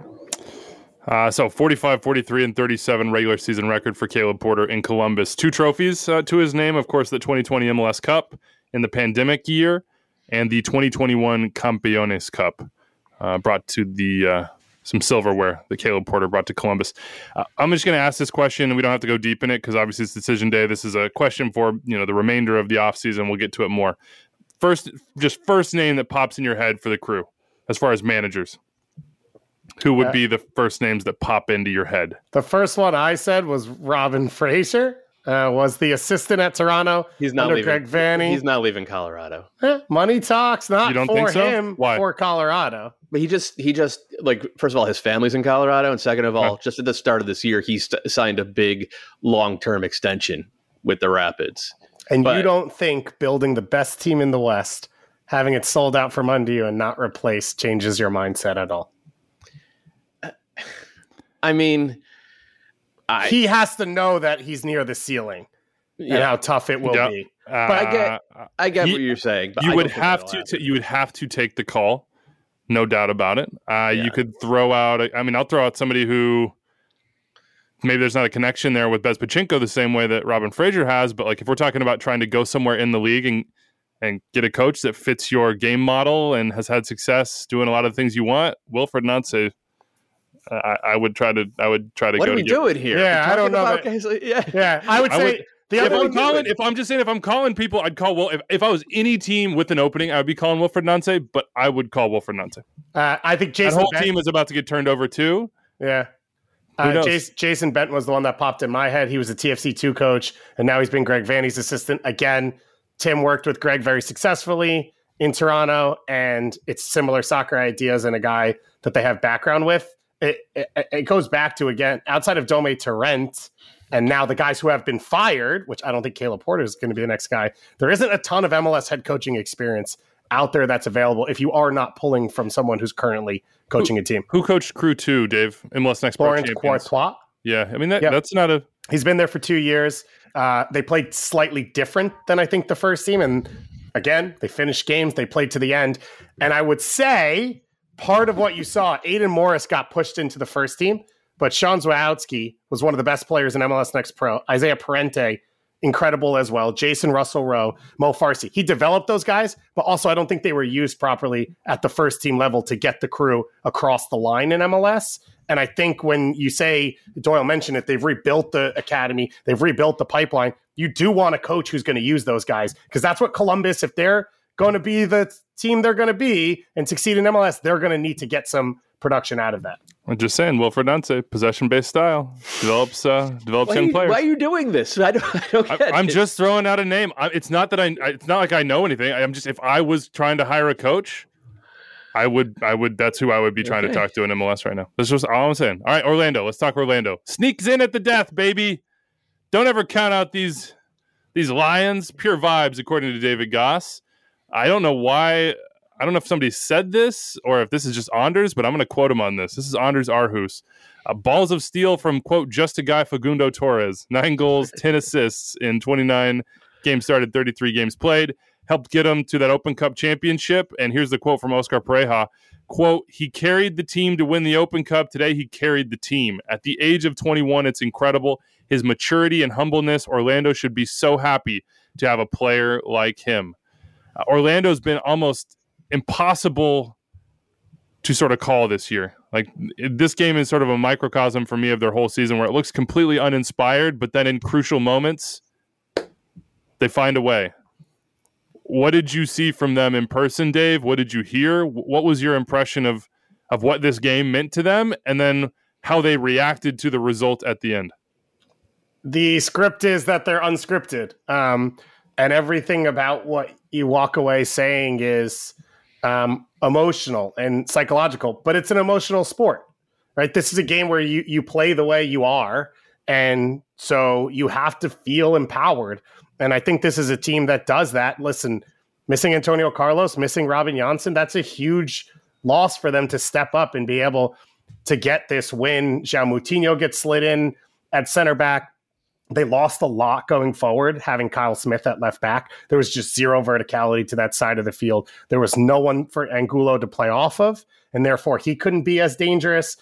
Speaker 6: on.
Speaker 5: So 45, 43, and 37 regular season record for Caleb Porter in Columbus. 2 trophies to his name, of course, the 2020 MLS Cup in the pandemic year and the 2021 Campeones Cup brought to the some silverware that Caleb Porter brought to Columbus. I'm just going to ask this question, and we don't have to go deep in it because obviously it's decision day. This is a question for the remainder of the offseason. We'll get to it more. First name that pops in your head for the Crew as far as managers. Who would be the first names that pop into your head?
Speaker 6: The first one I said was Robin Fraser. Was the assistant at Toronto.
Speaker 2: He's not
Speaker 6: under
Speaker 2: leaving.
Speaker 6: Greg Vanney.
Speaker 2: He's not leaving Colorado.
Speaker 6: Money talks, not
Speaker 5: You don't
Speaker 6: for
Speaker 5: think so?
Speaker 6: him,
Speaker 5: Why?
Speaker 6: for Colorado.
Speaker 2: But he just like, first of all, his family's in Colorado, and second of all, just at the start of this year, he signed a big long-term extension with the Rapids.
Speaker 6: And
Speaker 2: But-
Speaker 6: you don't think building the best team in the West, having it sold out from under you and not replaced, changes your mindset at all?
Speaker 2: I mean,
Speaker 6: He has to know that he's near the ceiling and how tough it will
Speaker 5: Yeah.
Speaker 6: be.
Speaker 2: But I get what you're saying. But
Speaker 5: You
Speaker 2: I
Speaker 5: would
Speaker 2: don't think
Speaker 5: have
Speaker 2: that'll
Speaker 5: to.
Speaker 2: happen.
Speaker 5: You would have to take the call, no doubt about it.
Speaker 2: Yeah.
Speaker 5: You could throw out. I mean, I'll throw out somebody who maybe there's not a connection there with Bez Pachinko the same way that Robin Fraser has. But like, if we're talking about trying to go somewhere in the league and get a coach that fits your game model and has had success doing a lot of the things you want, Wilfred Nancy. I would try to.
Speaker 2: What
Speaker 5: go
Speaker 2: are we
Speaker 5: to get-
Speaker 2: doing here?
Speaker 6: Yeah,
Speaker 2: We're
Speaker 6: I don't know
Speaker 2: talking about
Speaker 6: that-
Speaker 2: guys like- yeah.
Speaker 6: Yeah, I would say the
Speaker 5: If
Speaker 6: other
Speaker 5: I'm calling, if I'm calling people, I'd call Will. If I was any team with an opening, I would be calling Wilfred Nancy, but I would call Wilfred Nancy.
Speaker 6: I think
Speaker 5: That
Speaker 6: Jason
Speaker 5: whole
Speaker 6: Bent,
Speaker 5: team is about to get turned over too.
Speaker 6: yeah.
Speaker 5: Who knows?
Speaker 6: Jason Benton was the one that popped in my head. He was a TFC2 coach, and now he's been Greg Vanney's assistant. Again, Tim worked with Greg very successfully in Toronto, and it's similar soccer ideas and a guy that they have background with. It goes back to, again, outside of Dome Torrent, and now the guys who have been fired, which I don't think Caleb Porter is going to be the next guy, there isn't a ton of MLS head coaching experience out there that's available if you are not pulling from someone who's currently coaching a team.
Speaker 5: Who coached Crew 2, Dave? MLS Next Pro
Speaker 6: Laurent
Speaker 5: Champions.
Speaker 6: Courtois.
Speaker 5: Yeah, I mean,
Speaker 6: Yep.
Speaker 5: that's not a...
Speaker 6: He's been there for 2 years. They played slightly different than I think the first team. And again, they finished games. They played to the end. And I would say part of what you saw, Aiden Morris got pushed into the first team, but Sean Zwiowski was one of the best players in MLS Next Pro. Isaiah Parente, incredible as well. Jason Russell-Rowe, Mo Farsi. He developed those guys, but also I don't think they were used properly at the first team level to get the crew across the line in MLS. And I think when you say, Doyle mentioned it, they've rebuilt the academy, they've rebuilt the pipeline. You do want a coach who's going to use those guys, because that's what Columbus, if they're going to be the team they're going to be and succeed in MLS, they're going to need to get some production out of that.
Speaker 5: I'm just saying, Wilfred Nancy, possession-based style, develops young players.
Speaker 2: Why are you doing this? I don't get
Speaker 5: I'm
Speaker 2: it.
Speaker 5: just throwing out a name. It's not that it's not like I know anything. I'm just, if I was trying to hire a coach, I would. That's who I would be trying to talk to in MLS right now. That's just all I'm saying. All right, Orlando. Let's talk Orlando. Sneaks in at the death, baby. Don't ever count out these Lions. Pure vibes, according to David Goss. I don't know why. I don't know if somebody said this or if this is just Anders, but I'm going to quote him on this. This is Anders Arhus. Balls of steel from, quote, just a guy, Facundo Torres. 9 goals, 10 assists in 29 games started, 33 games played. Helped get him to that Open Cup championship. And here's the quote from Oscar Pareja. Quote, he carried the team to win the Open Cup. Today, he carried the team. At the age of 21, it's incredible. His maturity and humbleness, Orlando should be so happy to have a player like him. Orlando's been almost impossible to sort of call this year. Like, this game is sort of a microcosm for me of their whole season, where it looks completely uninspired, but then in crucial moments, they find a way. What did you see from them in person, Dave? What did you hear? What was your impression of what this game meant to them, and then how they reacted to the result at the end?
Speaker 6: The script is that they're unscripted. And everything about what you walk away saying is emotional and psychological, but it's an emotional sport, right? This is a game where you play the way you are, and so you have to feel empowered. And I think this is a team that does that. Listen, missing Antonio Carlos, missing Robin Janssen, that's a huge loss for them to step up and be able to get this win. João Moutinho gets slid in at center back. They lost a lot going forward, having Kyle Smith at left back. There was just zero verticality to that side of the field. There was no one for Angulo to play off of, and therefore he couldn't be as dangerous.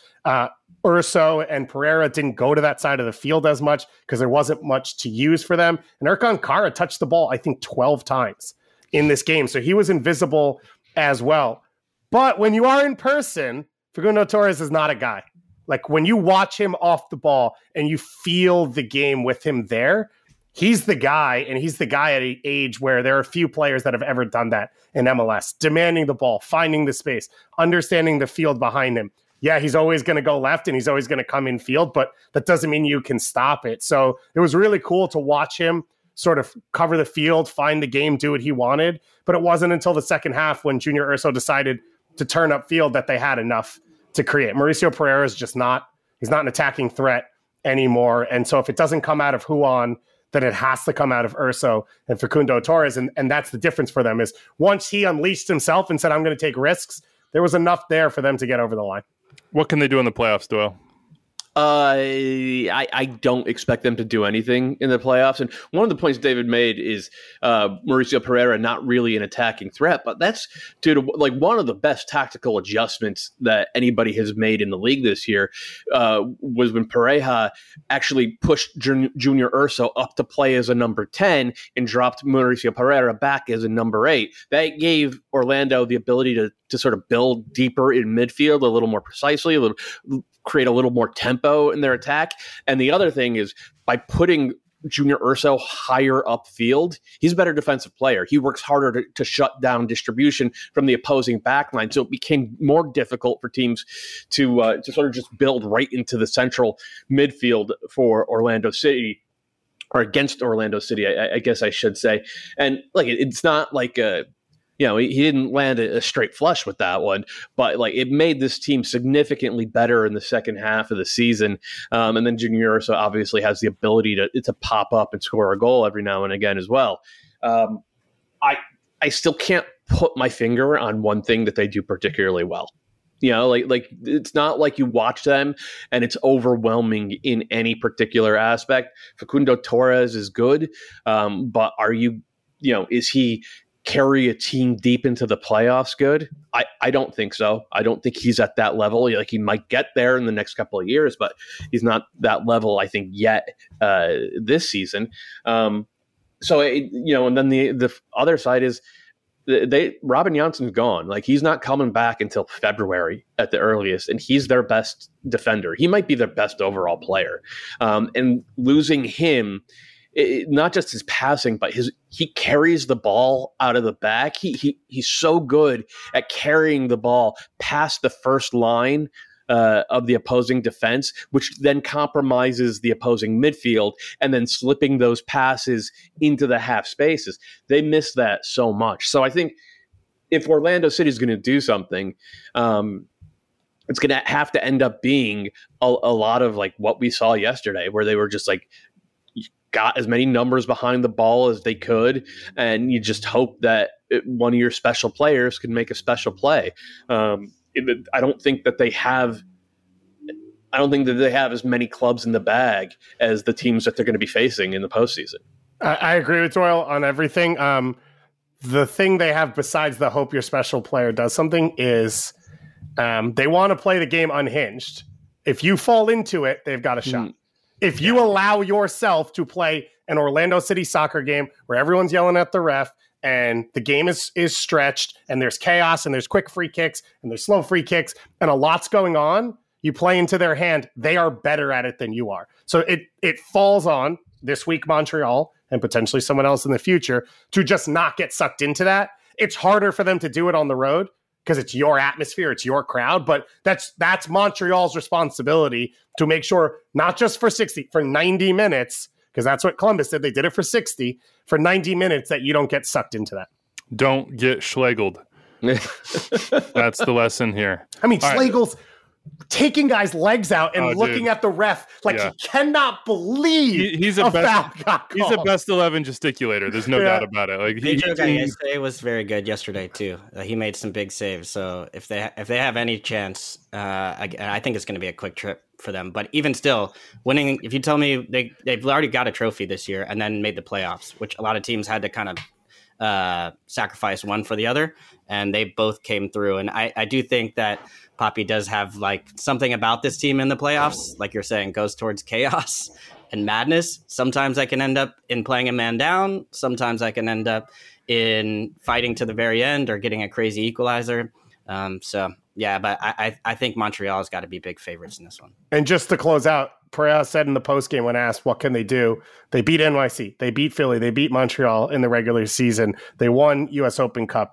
Speaker 6: Urso and Pereira didn't go to that side of the field as much because there wasn't much to use for them. And Erkan Kara touched the ball, I think, 12 times in this game. So he was invisible as well. But when you are in person, Facundo Torres is not a guy. Like, when you watch him off the ball and you feel the game with him there, he's the guy, and he's the guy at an age where there are few players that have ever done that in MLS, demanding the ball, finding the space, understanding the field behind him. yeah, he's always going to go left and he's always going to come in field, but that doesn't mean you can stop it. So it was really cool to watch him sort of cover the field, find the game, do what he wanted. But it wasn't until the second half when Junior Urso decided to turn up field that they had enough to create. Mauricio Pereira is just he's not an attacking threat anymore. And so if it doesn't come out of Ruan, then it has to come out of Urso and Facundo Torres. And that's the difference for them is once he unleashed himself and said, I'm going to take risks, there was enough there for them to get over the line.
Speaker 5: What can they do in the playoffs, Doyle?
Speaker 2: I don't expect them to do anything in the playoffs. And one of the points David made is Mauricio Pereira not really an attacking threat, but that's due to like one of the best tactical adjustments that anybody has made in the league this year was when Pareja actually pushed Junior Urso up to play as a number 10 and dropped Mauricio Pereira back as a number 8. That gave Orlando the ability to sort of build deeper in midfield a little more precisely, create a little more tempo in their attack. And the other thing is by putting Junior Urso higher upfield, he's a better defensive player. He works harder to shut down distribution from the opposing backline. So it became more difficult for teams to sort of just build right into the central midfield for Orlando City, or against Orlando City, I guess I should say. And like it's not like he didn't land a straight flush with that one, but like it made this team significantly better in the second half of the season. And then Junior Urso obviously has the ability to pop up and score a goal every now and again as well. I still can't put my finger on one thing that they do particularly well. Like it's not like you watch them and it's overwhelming in any particular aspect. Facundo Torres is good, but is he carry a team deep into the playoffs good? I don't think so. I don't think he's at that level. Like he might get there in the next couple of years, but he's not that level, I think, yet this season. And then the other side is Robin Jansen's gone. Like he's not coming back until February at the earliest, and he's their best defender. He might be their best overall player. And losing him, not just his passing, but he carries the ball out of the back. He's so good at carrying the ball past the first line of the opposing defense, which then compromises the opposing midfield and then slipping those passes into the half spaces. They miss that so much. So I think if Orlando City is going to do something, it's going to have to end up being a lot of like what we saw yesterday, where they were just like, got as many numbers behind the ball as they could, and you just hope that one of your special players could make a special play. I don't think that they have as many clubs in the bag as the teams that they're going to be facing in the postseason.
Speaker 6: I agree with Doyle on everything. The thing they have besides the hope your special player does something is they want to play the game unhinged. If you fall into it, they've got a shot. If you allow yourself to play an Orlando City soccer game where everyone's yelling at the ref and the game is stretched and there's chaos and there's quick free kicks and there's slow free kicks and a lot's going on, you play into their hand. They are better at it than you are. So it falls on this week Montreal and potentially someone else in the future to just not get sucked into that. It's harder for them to do it on the road because it's your atmosphere, it's your crowd, but that's Montreal's responsibility to make sure, not just for 60, for 90 minutes, because that's what Columbus did. They did it for 60, for 90 minutes, that you don't get sucked into that.
Speaker 5: Don't get Schlegeled. That's the lesson here.
Speaker 6: I mean, Schlegel's taking guys' legs out and looking at the ref like he cannot believe
Speaker 5: he's a best 11 gesticulator. There's no doubt about it. Like
Speaker 7: Pedro Gallese was very good yesterday too. He made some big saves. So if they have any chance, I think it's going to be a quick trip for them. But even still, winning. If you tell me they've already got a trophy this year and then made the playoffs, which a lot of teams had to kind of sacrifice one for the other, and they both came through. And I do think that Papi does have like something about this team in the playoffs, like you're saying, goes towards chaos and madness. Sometimes I can end up in playing a man down. Sometimes I can end up in fighting to the very end or getting a crazy equalizer. But I think Montreal's got to be big favorites in this one.
Speaker 6: And just to close out, Pereira said in the postgame when asked, what can they do? They beat NYC. They beat Philly. They beat Montreal in the regular season. They won U.S. Open Cup.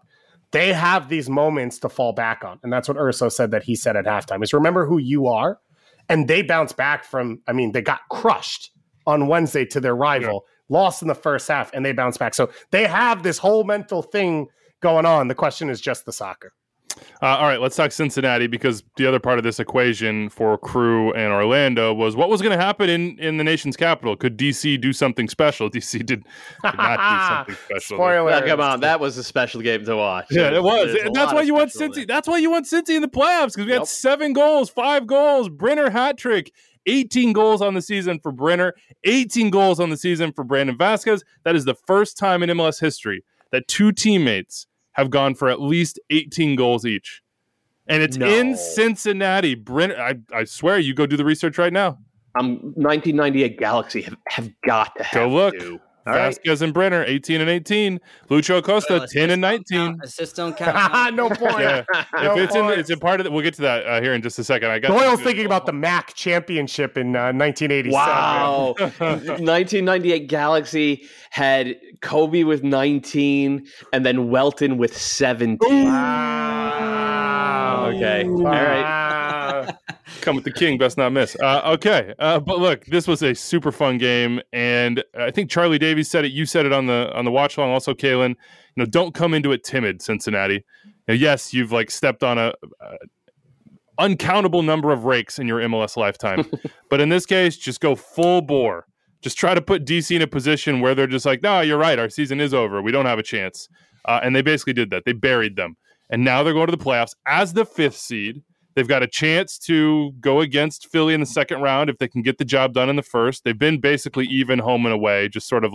Speaker 6: they have these moments to fall back on. And that's what Urso said that he said at halftime is remember who you are. And they bounce back from, I mean, they got crushed on Wednesday to their rival, lost in the first half, and they bounce back. So they have this whole mental thing going on. The question is just the soccer.
Speaker 5: All right, let's talk Cincinnati, because the other part of this equation for Crew and Orlando was what was going to happen in the nation's capital. Could DC do something special? DC did not do something special.
Speaker 6: Spoiler.
Speaker 2: Come on, that was a special game to watch.
Speaker 5: Yeah, it was. And that's why you want Cincy. That's why you want Cincy in the playoffs, because we had 7 goals, 5 goals, Brenner hat trick, 18 goals on the season for Brenner, 18 goals on the season for Brandon Vasquez. That is the first time in MLS history that 2 teammates have gone for at least 18 goals each. And it's in Cincinnati. Brenner, I swear, you go do the research right now.
Speaker 2: 1998 Galaxy have got to have
Speaker 5: Go look.
Speaker 2: to.
Speaker 5: Vasquez and Brenner, 18 and 18. Lucho Acosta, 10 and 19.
Speaker 7: Assists don't count.
Speaker 6: No point.
Speaker 5: Yeah.
Speaker 6: No
Speaker 5: If
Speaker 6: point.
Speaker 5: it's a part of it, we'll get to that here in just a second. I got
Speaker 6: Doyle's thinking about the MAC championship in 1987.
Speaker 2: Wow. 1998 Galaxy had Kobe with 19 and then Welton with 17.
Speaker 6: Wow.
Speaker 2: Okay. All right.
Speaker 5: Come with the king, best not miss. Okay, but look, this was a super fun game, and I think Charlie Davies said it. You said it on the watch along, also, Kalen. Don't come into it timid, Cincinnati. Yes, you've stepped on a uncountable number of rakes in your MLS lifetime, but in this case, just go full bore. Just try to put DC in a position where they're just like, no, you're right, our season is over. We don't have a chance, and they basically did that. They buried them, and now they're going to the playoffs as the 5th seed. They've got a chance to go against Philly in the second round if they can get the job done in the first. They've been basically even home and away, just sort of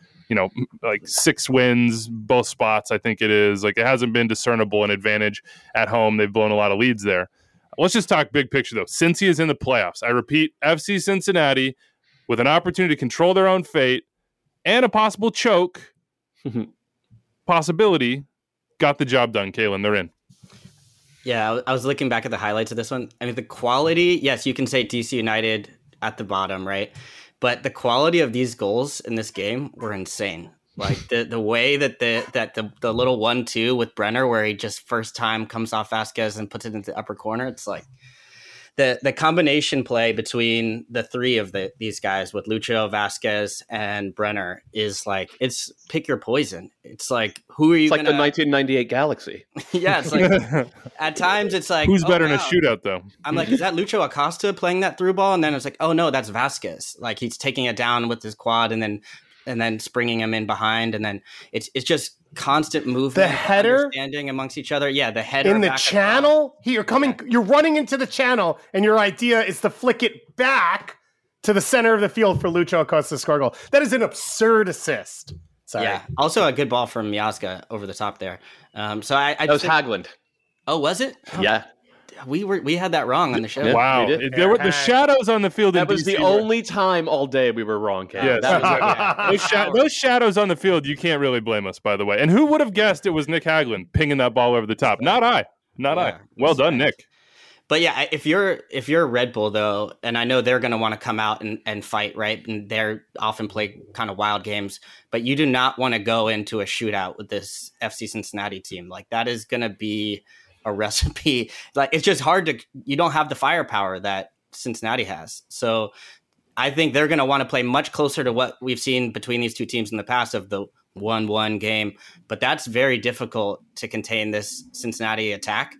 Speaker 5: 6 wins, both spots, I think it is. It hasn't been discernible an advantage at home. They've blown a lot of leads there. Let's just talk big picture, though. Cincy is in the playoffs. I repeat, FC Cincinnati, with an opportunity to control their own fate and a possible choke possibility, got the job done, Kalen. They're in.
Speaker 7: Yeah, I was looking back at the highlights of this one. I mean, the quality, yes, you can say DC United at the bottom, right? But the quality of these goals in this game were insane. The way that the little 1-2 with Brenner, where he just first time comes off Vasquez and puts it into the upper corner, it's the combination play between the 3 of these guys with Lucho, Vasquez, and Brenner is it's pick your poison. It's who are you?
Speaker 2: It's the 1998 Galaxy.
Speaker 7: Yeah, it's at times it's
Speaker 5: who's better in a shootout though?
Speaker 7: I'm is that Lucho Acosta playing that through ball? And then it's oh no, that's Vasquez. He's taking it down with his quad and then springing him in behind, and then it's just constant movement,
Speaker 6: the header,
Speaker 7: understanding amongst each other. Yeah, the header
Speaker 6: in the channel. You're running into the channel, and your idea is to flick it back to the center of the field for Lucho Acosta to score a goal. That is an absurd assist. Sorry.
Speaker 7: Yeah, also a good ball from Miazga over the top there. So I
Speaker 2: that was Haglund.
Speaker 7: Oh, was it?
Speaker 2: Yeah.
Speaker 7: We had that wrong on the show.
Speaker 2: Yeah,
Speaker 5: wow, there were the shadows on the field.
Speaker 2: That was the only time all day we were wrong, Ken.
Speaker 5: Yes. Those shadows on the field, you can't really blame us, by the way. And who would have guessed it was Nick Haglund pinging that ball over the top? Not I. Well done, Nick.
Speaker 7: But yeah, if you're Red Bull though, and I know they're going to want to come out and fight, right? And they're often play kind of wild games, but you do not want to go into a shootout with this FC Cincinnati team. That is going to be a recipe. It's just hard you don't have the firepower that Cincinnati has. So I think they're going to want to play much closer to what we've seen between these two teams in the past of the 1-1 game, but that's very difficult to contain this Cincinnati attack.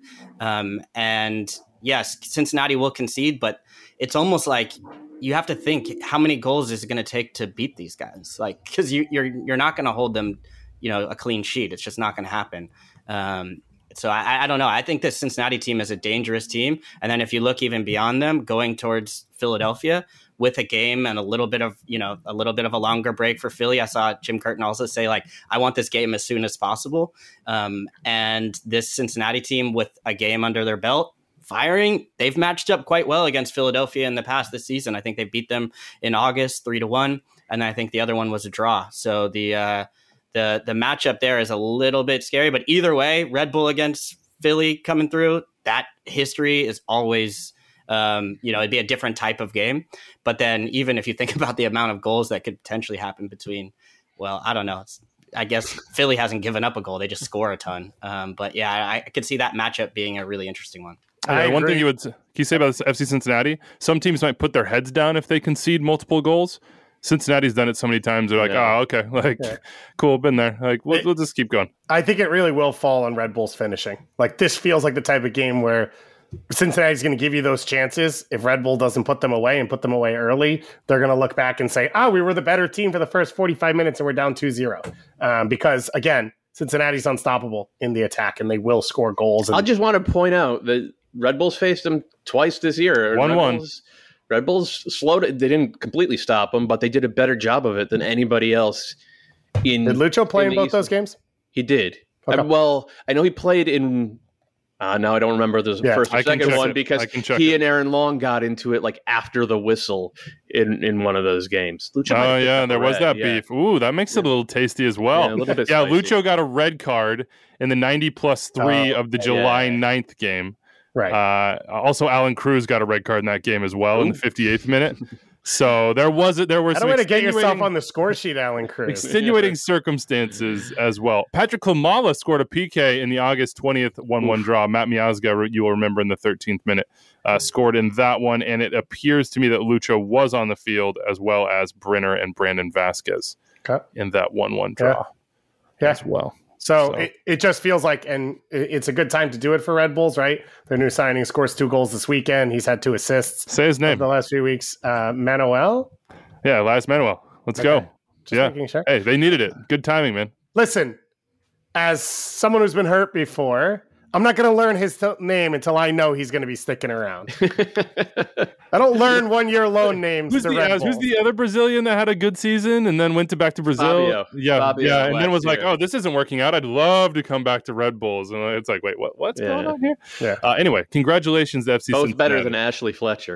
Speaker 7: And yes, Cincinnati will concede, but it's almost you have to think how many goals is it going to take to beat these guys? Because you're not going to hold them, a clean sheet. It's just not going to happen. So I don't know. I think this Cincinnati team is a dangerous team. And then if you look even beyond them, going towards Philadelphia with a game and a little bit of a longer break for Philly. I saw Jim Curtin also say I want this game as soon as possible. And this Cincinnati team with a game under their belt, firing, they've matched up quite well against Philadelphia in the past this season. I think they beat them in August 3-1. And I think the other one was a draw. So the matchup there is a little bit scary, but either way, Red Bull against Philly coming through, that history is always, it'd be a different type of game. But then even if you think about the amount of goals that could potentially happen between, well, I don't know. I guess Philly hasn't given up a goal; they just score a ton. But yeah, I could see that matchup being a really interesting one.
Speaker 5: One thing can you say about this FC Cincinnati? Some teams might put their heads down if they concede multiple goals. Cincinnati's done it so many times. They're like, oh, okay, like, cool, been there. Like, we'll just keep going.
Speaker 6: I think it really will fall on Red Bull's finishing. Like, this feels like the type of game where Cincinnati's going to give you those chances. If Red Bull doesn't put them away and put them away early, they're going to look back and say, we were the better team for the first 45 minutes and we're down 2-0. Because, again, Cincinnati's unstoppable in the attack and they will score goals.
Speaker 2: I just want to point out that Red Bulls faced them twice this year.
Speaker 5: 1-1.
Speaker 2: Red Bulls slowed it. They didn't completely stop them, but they did a better job of it than anybody else. Did
Speaker 6: Lucho play in both those games?
Speaker 2: He did.
Speaker 6: Okay.
Speaker 2: I know he played in. Now I don't remember the first or second one because he and Aaron Long got into it like after the whistle in one of those games.
Speaker 5: Lucho there was that beef. Ooh, that makes it a little tasty as well.
Speaker 2: Yeah, a little bit spicy.
Speaker 5: Lucho got a red card in the 90+3 of the July 9th game.
Speaker 6: Right.
Speaker 5: Also, Alan Cruz got a red card in that game as well in the 58th minute. So there were some
Speaker 6: way to get yourself on the score sheet, Alan Cruz.
Speaker 5: Extenuating circumstances as well. Patrick Klimala scored a PK in the August 20th 1-1 draw. Matt Miazga, you will remember in the 13th minute, scored in that one. And it appears to me that Lucho was on the field as well as Brenner and Brandon Vasquez in that 1-1 draw as well.
Speaker 6: So it just feels like, and it's a good time to do it for Red Bulls, right? Their new signing scores 2 goals this weekend. He's had 2 assists.
Speaker 5: Say his name.
Speaker 6: The last few weeks. Manuel?
Speaker 5: Yeah, Elias Manuel. Let's go.
Speaker 6: Just making sure.
Speaker 5: Hey, they needed it. Good timing, man.
Speaker 6: Listen, as someone who's been hurt before, I'm not going to learn his name until I know he's going to be sticking around. I don't learn 1-year loan names.
Speaker 5: Who's the other Brazilian that had a good season and then went back to Brazil?
Speaker 2: Fabio,
Speaker 5: and then was like, "Oh, this isn't working out. I'd love to come back to Red Bulls." And it's like, "Wait, what's going on here?"
Speaker 6: Yeah.
Speaker 5: Anyway, congratulations to FC.
Speaker 2: Both better than Ashley Fletcher.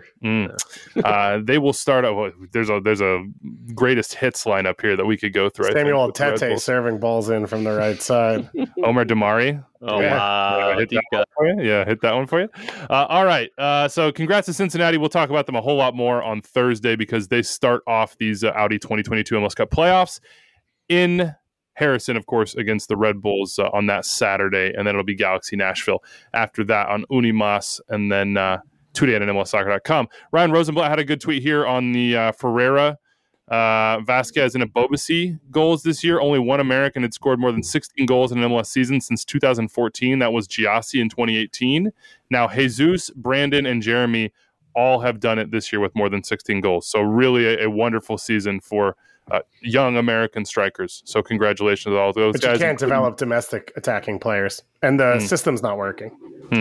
Speaker 5: They will start out. There's a greatest hits lineup here that we could go through.
Speaker 6: Samuel Tete serving balls in from the right side.
Speaker 5: Omer Damari.
Speaker 2: Oh, wow.
Speaker 5: Hit that one for you. All right. So congrats to Cincinnati. We'll talk about them a whole lot more on Thursday because they start off these Audi 2022 MLS Cup playoffs in Harrison, of course, against the Red Bulls on that Saturday. And then it'll be Galaxy Nashville after that on Unimas and then today at MLSsoccer.com. Ryan Rosenblatt had a good tweet here on the Ferreira Vasquez and Abobasi goals this year. Only one American had scored more than 16 goals in an MLS season since 2014. That was Giassi in 2018. Now Jesus, Brandon, and Jeremy all have done it this year with more than 16 goals. So really a wonderful season for young American strikers. So congratulations to all those guys.
Speaker 6: But you can't develop domestic attacking players, and the system's not working.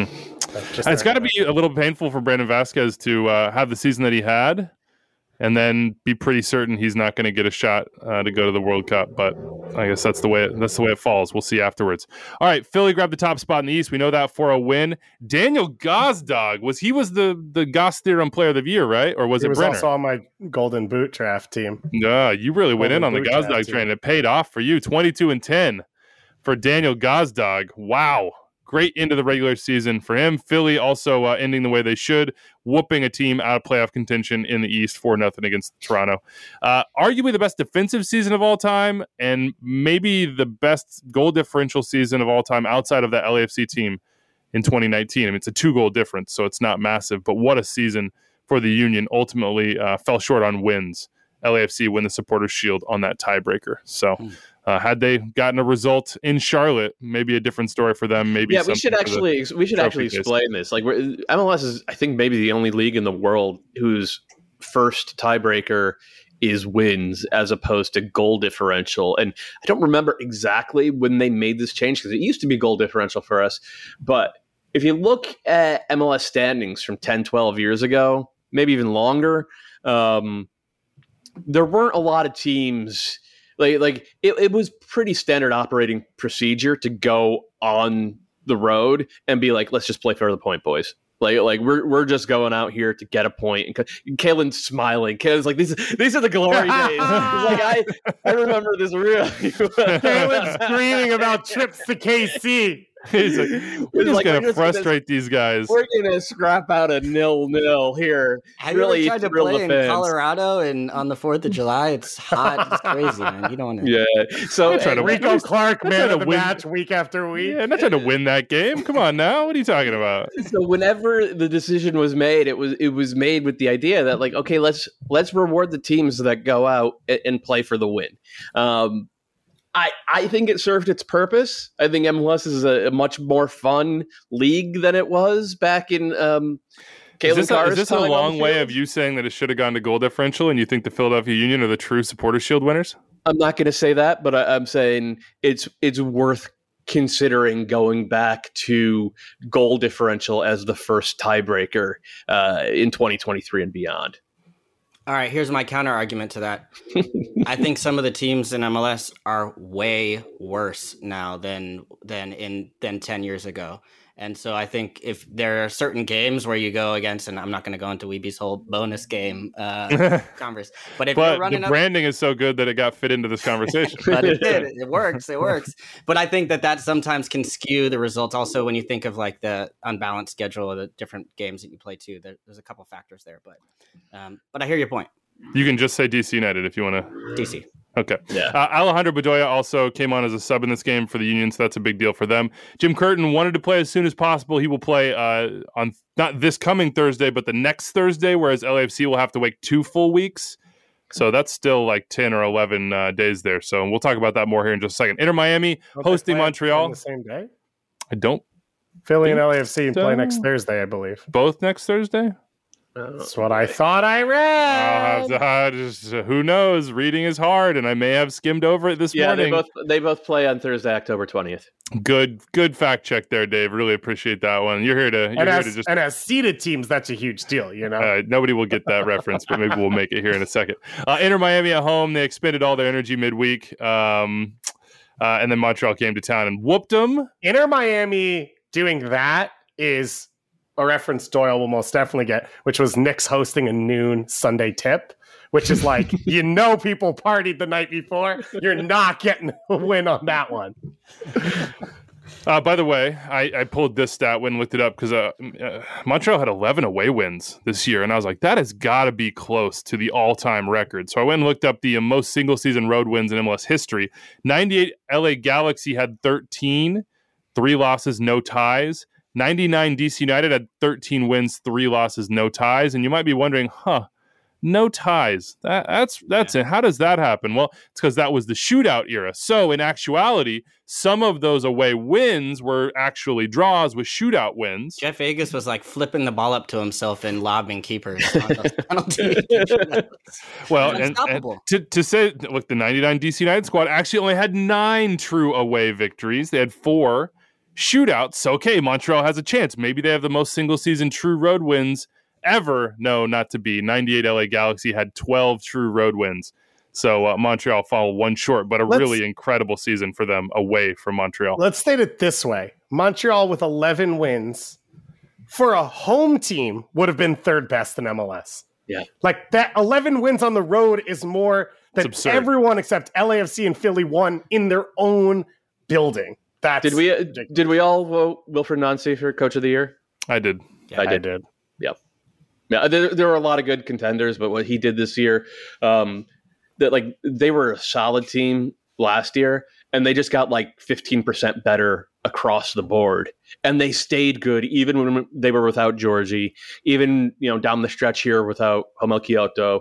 Speaker 5: It's got to be a little painful for Brandon Vasquez to have the season that he had and then be pretty certain he's not going to get a shot to go to the World Cup. But I guess that's the way it falls. We'll see afterwards. All right, Philly grabbed the top spot in the East. We know that for a win. Daniel Gazdag was the Goss Theorem Player of the Year, right? Or was it Brenner?
Speaker 6: He was also on my Golden Boot draft team.
Speaker 5: Yeah, you really went in on the Gazdag train. It paid off for you. 22-10 for Daniel Gazdag. Wow. Great into the regular season for him. Philly also ending the way they should, whooping a team out of playoff contention in the East 4-0 against Toronto. Arguably the best defensive season of all time and maybe the best goal differential season of all time outside of that LAFC team in 2019. I mean, it's a 2-goal difference, so it's not massive, but what a season for the Union. Ultimately fell short on wins. LAFC win the Supporters' Shield on that tiebreaker. So had they gotten a result in Charlotte, maybe a different story for them. Maybe
Speaker 2: we should actually explain this. Like MLS is, I think, maybe the only league in the world whose first tiebreaker is wins as opposed to goal differential. And I don't remember exactly when they made this change because it used to be goal differential for us. But if you look at MLS standings from 10, 12 years ago, maybe even longer, there weren't a lot of teams. Like it was pretty standard operating procedure to go on the road and be like, let's just play for the point, boys. Like we're just going out here to get a point. And Kalen's smiling. Kalen's like, these are the glory days. Like I remember this really.
Speaker 6: Kalen's screaming about trips to KC.
Speaker 5: He's like, we're just going to frustrate these guys.
Speaker 2: We're going to scrap out a 0-0 here.
Speaker 7: Have you ever tried to play in Colorado and on the 4th of July? It's hot. It's crazy, man. You don't want to.
Speaker 2: Yeah. So
Speaker 6: Rico Clark, man of the match week after week.
Speaker 5: Yeah, I'm not trying to win that game. Come on now. What are you talking about? So
Speaker 2: whenever the decision was made, it was made with the idea that, like, okay, let's reward the teams that go out and play for the win. I think it served its purpose. I think MLS is a much more fun league than it was back in
Speaker 5: Is this a long way of you saying that it should have gone to goal differential and you think the Philadelphia Union are the true Supporters Shield winners?
Speaker 2: I'm not going to say that, but I'm saying it's worth considering going back to goal differential as the first tiebreaker in 2023 and beyond.
Speaker 7: All right, here's my counter argument to that. I think some of the teams in MLS are way worse now than 10 years ago. And so I think if there are certain games where you go against, and I'm not going to go into Weeby's whole bonus game converse, but if you're running
Speaker 5: the branding is so good that it got fit into this conversation.
Speaker 7: But it did. It works. But I think that sometimes can skew the results. Also, when you think of like the unbalanced schedule of the different games that you play too, there's a couple factors there. But I hear your point.
Speaker 5: You can just say DC United if you want to.
Speaker 7: DC.
Speaker 5: Okay.
Speaker 2: Yeah.
Speaker 5: Alejandro Bedoya also came on as a sub in this game for the Union, so that's a big deal for them. Jim Curtin wanted to play as soon as possible. He will play on not this coming Thursday, but the next Thursday, whereas LAFC will have to wait 2 full weeks. So that's still like 10 or 11 days there. So we'll talk about that more here in just a second. Inter Miami hosting Montreal.
Speaker 6: The same day?
Speaker 5: I don't.
Speaker 6: Philly and LAFC play next Thursday, I believe.
Speaker 5: Both next Thursday?
Speaker 6: That's what I thought I read.
Speaker 5: Who knows? Reading is hard, and I may have skimmed over it this morning.
Speaker 2: They both play on Thursday, October 20th.
Speaker 5: Good fact check there, Dave. Really appreciate that one. You're here to
Speaker 6: and as seeded teams, that's a huge deal. You know,
Speaker 5: nobody will get that reference, but maybe we'll make it here in a second. Inter Miami at home. They expended all their energy midweek, and then Montreal came to town and whooped them.
Speaker 6: Inter Miami doing that is a reference Doyle will most definitely get, which was Knicks hosting a noon Sunday tip, which is like, people partied the night before. You're not getting a win on that one.
Speaker 5: By the way, I pulled this stat when looked it up because Montreal had 11 away wins this year, and I was like, that has got to be close to the all-time record. So I went and looked up the most single-season road wins in MLS history. 98 LA Galaxy had 13, 3 losses, no ties. 99 DC United had 13 wins, 3 losses, no ties. And you might be wondering, no ties. That's it. How does that happen? Well, it's because that was the shootout era. So in actuality, some of those away wins were actually draws with shootout wins.
Speaker 7: Jeff Vegas was like flipping the ball up to himself and lobbing keepers on those penalties.
Speaker 5: Well, and to say, look, the 99 DC United squad actually only had 9 true away victories. They had 4 shootouts. So, okay, Montreal has a chance. Maybe they have the most single-season true road wins ever. No, not to be. 98 LA Galaxy had 12 true road wins. So Montreal followed 1 short, but really incredible season for them away from Montreal.
Speaker 6: Let's state it this way. Montreal with 11 wins for a home team would have been 3rd best in MLS.
Speaker 2: Yeah.
Speaker 6: Like that 11 wins on the road is more than everyone except LAFC and Philly won in their own building.
Speaker 2: Did we all vote Wilfried Nancy for Coach of the Year?
Speaker 5: I did.
Speaker 2: Yeah, I did. Yep. Yeah, there were a lot of good contenders, but what he did this year, they were a solid team last year, and they just got like 15% better across the board, and they stayed good even when they were without Georgie, even down the stretch here without Hamel Kyoto.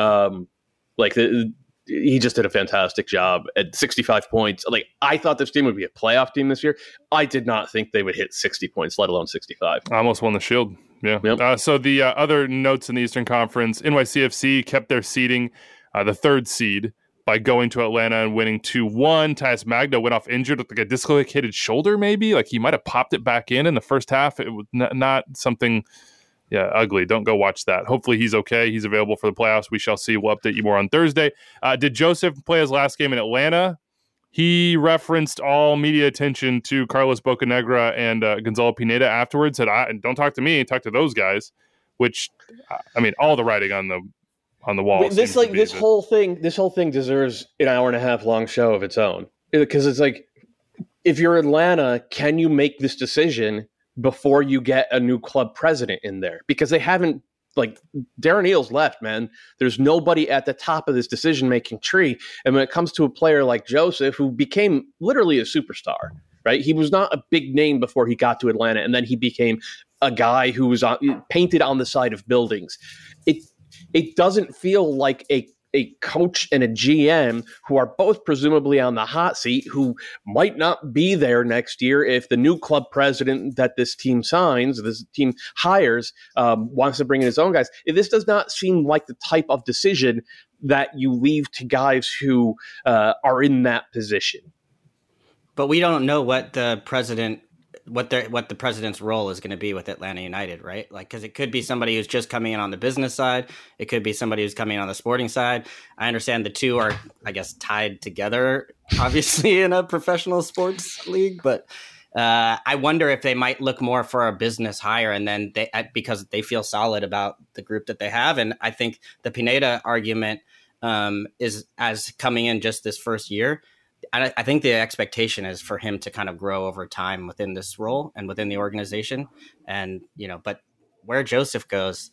Speaker 2: He just did a fantastic job at 65 points. Like, I thought this team would be a playoff team this year. I did not think they would hit 60 points, let alone 65.
Speaker 5: I almost won the Shield. Yeah.
Speaker 2: Yep.
Speaker 5: So the other notes in the Eastern Conference, NYCFC kept their seeding, the 3rd seed, by going to Atlanta and winning 2-1. Tyus Magno went off injured with like a dislocated shoulder, maybe. Like, he might have popped it back in the first half. It was not something... Yeah, ugly. Don't go watch that. Hopefully he's okay. He's available for the playoffs. We shall see. We'll update you more on Thursday. Did Joseph play his last game in Atlanta? He referenced all media attention to Carlos Bocanegra and Gonzalo Pineda afterwards. Said, "Don't talk to me. Talk to those guys." Which, I mean, all the writing on the wall.
Speaker 2: This whole thing deserves an hour and a half long show of its own, because it's like if you're Atlanta, can you make this decision before you get a new club president in there? Because they haven't, like, Darren Eales left, man. There's nobody at the top of this decision-making tree. And when it comes to a player like Joseph, who became literally a superstar, right? He was not a big name before he got to Atlanta, and then he became a guy who was painted on the side of buildings. It doesn't feel like a coach and a GM who are both presumably on the hot seat, who might not be there next year if the new club president that this team hires, wants to bring in his own guys. This does not seem like the type of decision that you leave to guys who are in that position.
Speaker 7: But we don't know what the president's role is going to be with Atlanta United, right? Like, because it could be somebody who's just coming in on the business side. It could be somebody who's coming in on the sporting side. I understand the two are, I guess, tied together, obviously, in a professional sports league. But I wonder if they might look more for a business hire, and then because they feel solid about the group that they have. And I think the Pineda argument is as coming in just this first year. I think the expectation is for him to kind of grow over time within this role and within the organization. And, but where Joseph goes.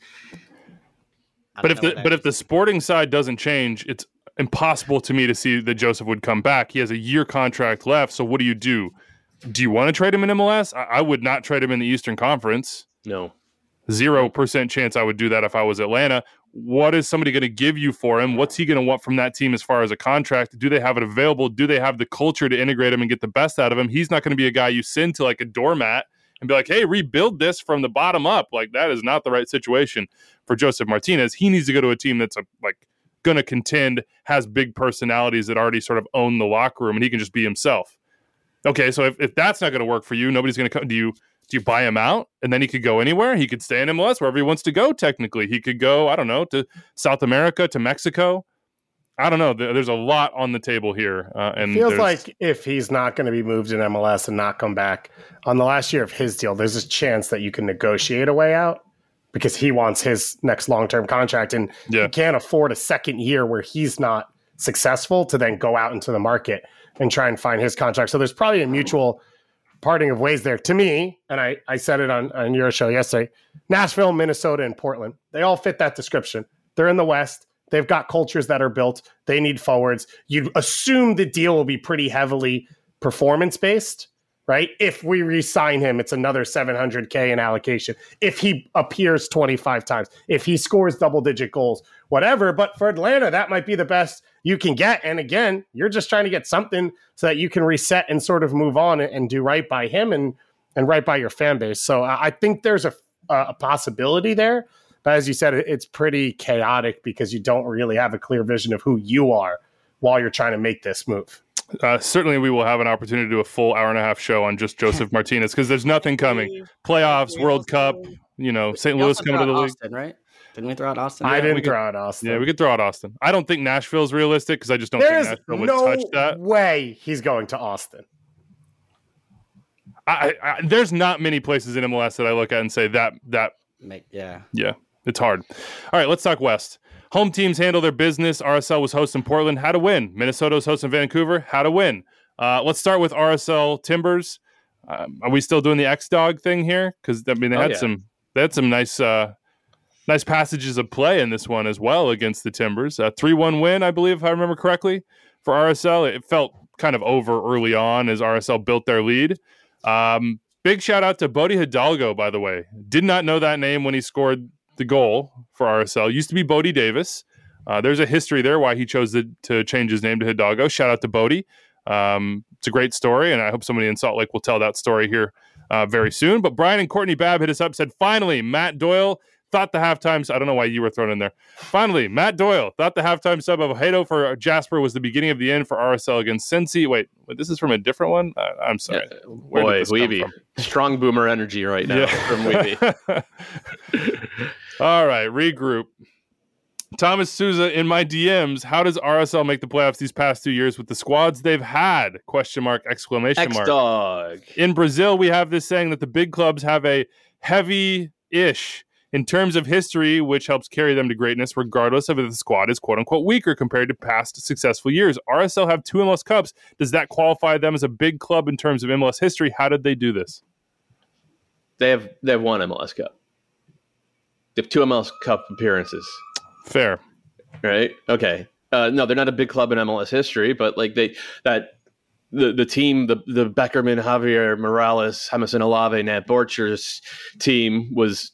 Speaker 5: But if the sporting side doesn't change, it's impossible to me to see that Joseph would come back. He has a year contract left. So what do you do? Do you want to trade him in MLS? I would not trade him in the Eastern Conference.
Speaker 2: No.
Speaker 5: 0% chance I would do that if I was Atlanta. What is somebody going to give you for him? What's he going to want from that team as far as a contract? Do they have it available? Do they have the culture to integrate him and get the best out of him? He's not going to be a guy you send to like a doormat and be like, hey, rebuild this from the bottom up. Like, that is not the right situation for Joseph Martinez. He needs to go to a team that's going to contend, has big personalities that already sort of own the locker room, and he can just be himself. Okay, so if that's not going to work for you, nobody's going to come. Do you buy him out and then he could go anywhere? He could stay in MLS wherever he wants to go, technically. He could go, I don't know, to South America, to Mexico. I don't know. There's a lot on the table here. And
Speaker 6: feels like if he's not going to be moved in MLS and not come back on the last year of his deal, there's a chance that you can negotiate a way out because he wants his next long-term contract. And you can't afford a second year where he's not successful to then go out into the market and try and find his contract. So there's probably a mutual parting of ways there. To me, and I said it on your show yesterday, Nashville, Minnesota, and Portland, they all fit that description. They're in the West. They've got cultures that are built. They need forwards. You'd assume the deal will be pretty heavily performance-based, right? If we re-sign him, it's another $700K in allocation. If he appears 25 times, if he scores double-digit goals, whatever. But for Atlanta, that might be the best you can get. And again, you're just trying to get something so that you can reset and sort of move on and do right by him and right by your fan base. So I think there's a possibility there. But as you said, it's pretty chaotic because you don't really have a clear vision of who you are while you're trying to make this move.
Speaker 5: Certainly we will have an opportunity to do a full hour-and-a-half show on just Joseph Martinez because there's nothing coming. Playoffs, World Cup, St. Louis coming to the league.
Speaker 7: Austin, right? Didn't we throw out Austin?
Speaker 6: I didn't throw out Austin.
Speaker 5: Yeah, we could throw out Austin. I don't think Nashville's realistic because I just don't think Nashville would touch that.
Speaker 6: There's no way he's going to Austin.
Speaker 5: There's not many places in MLS that I look at and say that. Yeah, it's hard. All right, let's talk West. Home teams handle their business. RSL was hosting Portland. How to win. Minnesota was hosting Vancouver. How to win. Let's start with RSL Timbers. Are we still doing the X-Dog thing here? Because they had some nice passages of play in this one as well against the Timbers. 3-1 win, I believe, if I remember correctly, for RSL. It felt kind of over early on as RSL built their lead. Big shout out to Bodie Hidalgo, by the way. Did not know that name when he scored the goal for RSL. Used to be Bodie Davis. There's a history there why he chose to change his name to Hidalgo. Shout out to Bodie. It's a great story, and I hope somebody in Salt Lake will tell that story here very soon. But Brian and Courtney Babb hit us up, said, finally, Matt Doyle thought the halftime... I don't know why you were thrown in there. Finally, Matt Doyle thought the halftime sub of Hato for Jasper was the beginning of the end for RSL against Cincy. Wait, this is from a different one? I'm sorry.
Speaker 2: Yeah. Boy, Weeby. Strong boomer energy right now from Weeby.
Speaker 5: All right, regroup. Thomas Souza in my DMs. How does RSL make the playoffs these past 2 years with the squads they've had? ?
Speaker 2: X-Dog.
Speaker 5: In Brazil, we have this saying that the big clubs have a heavy-ish in terms of history, which helps carry them to greatness, regardless of if the squad is quote unquote weaker compared to past successful years. RSL have 2 MLS Cups. Does that qualify them as a big club in terms of MLS history? How did they do this?
Speaker 2: They have 1 MLS Cup. They have 2 MLS Cup appearances.
Speaker 5: Fair.
Speaker 2: Right? Okay. No, they're not a big club in MLS history, but like the team, the Beckerman, Javier Morales, Jameson Olave, Nat Borchers team was,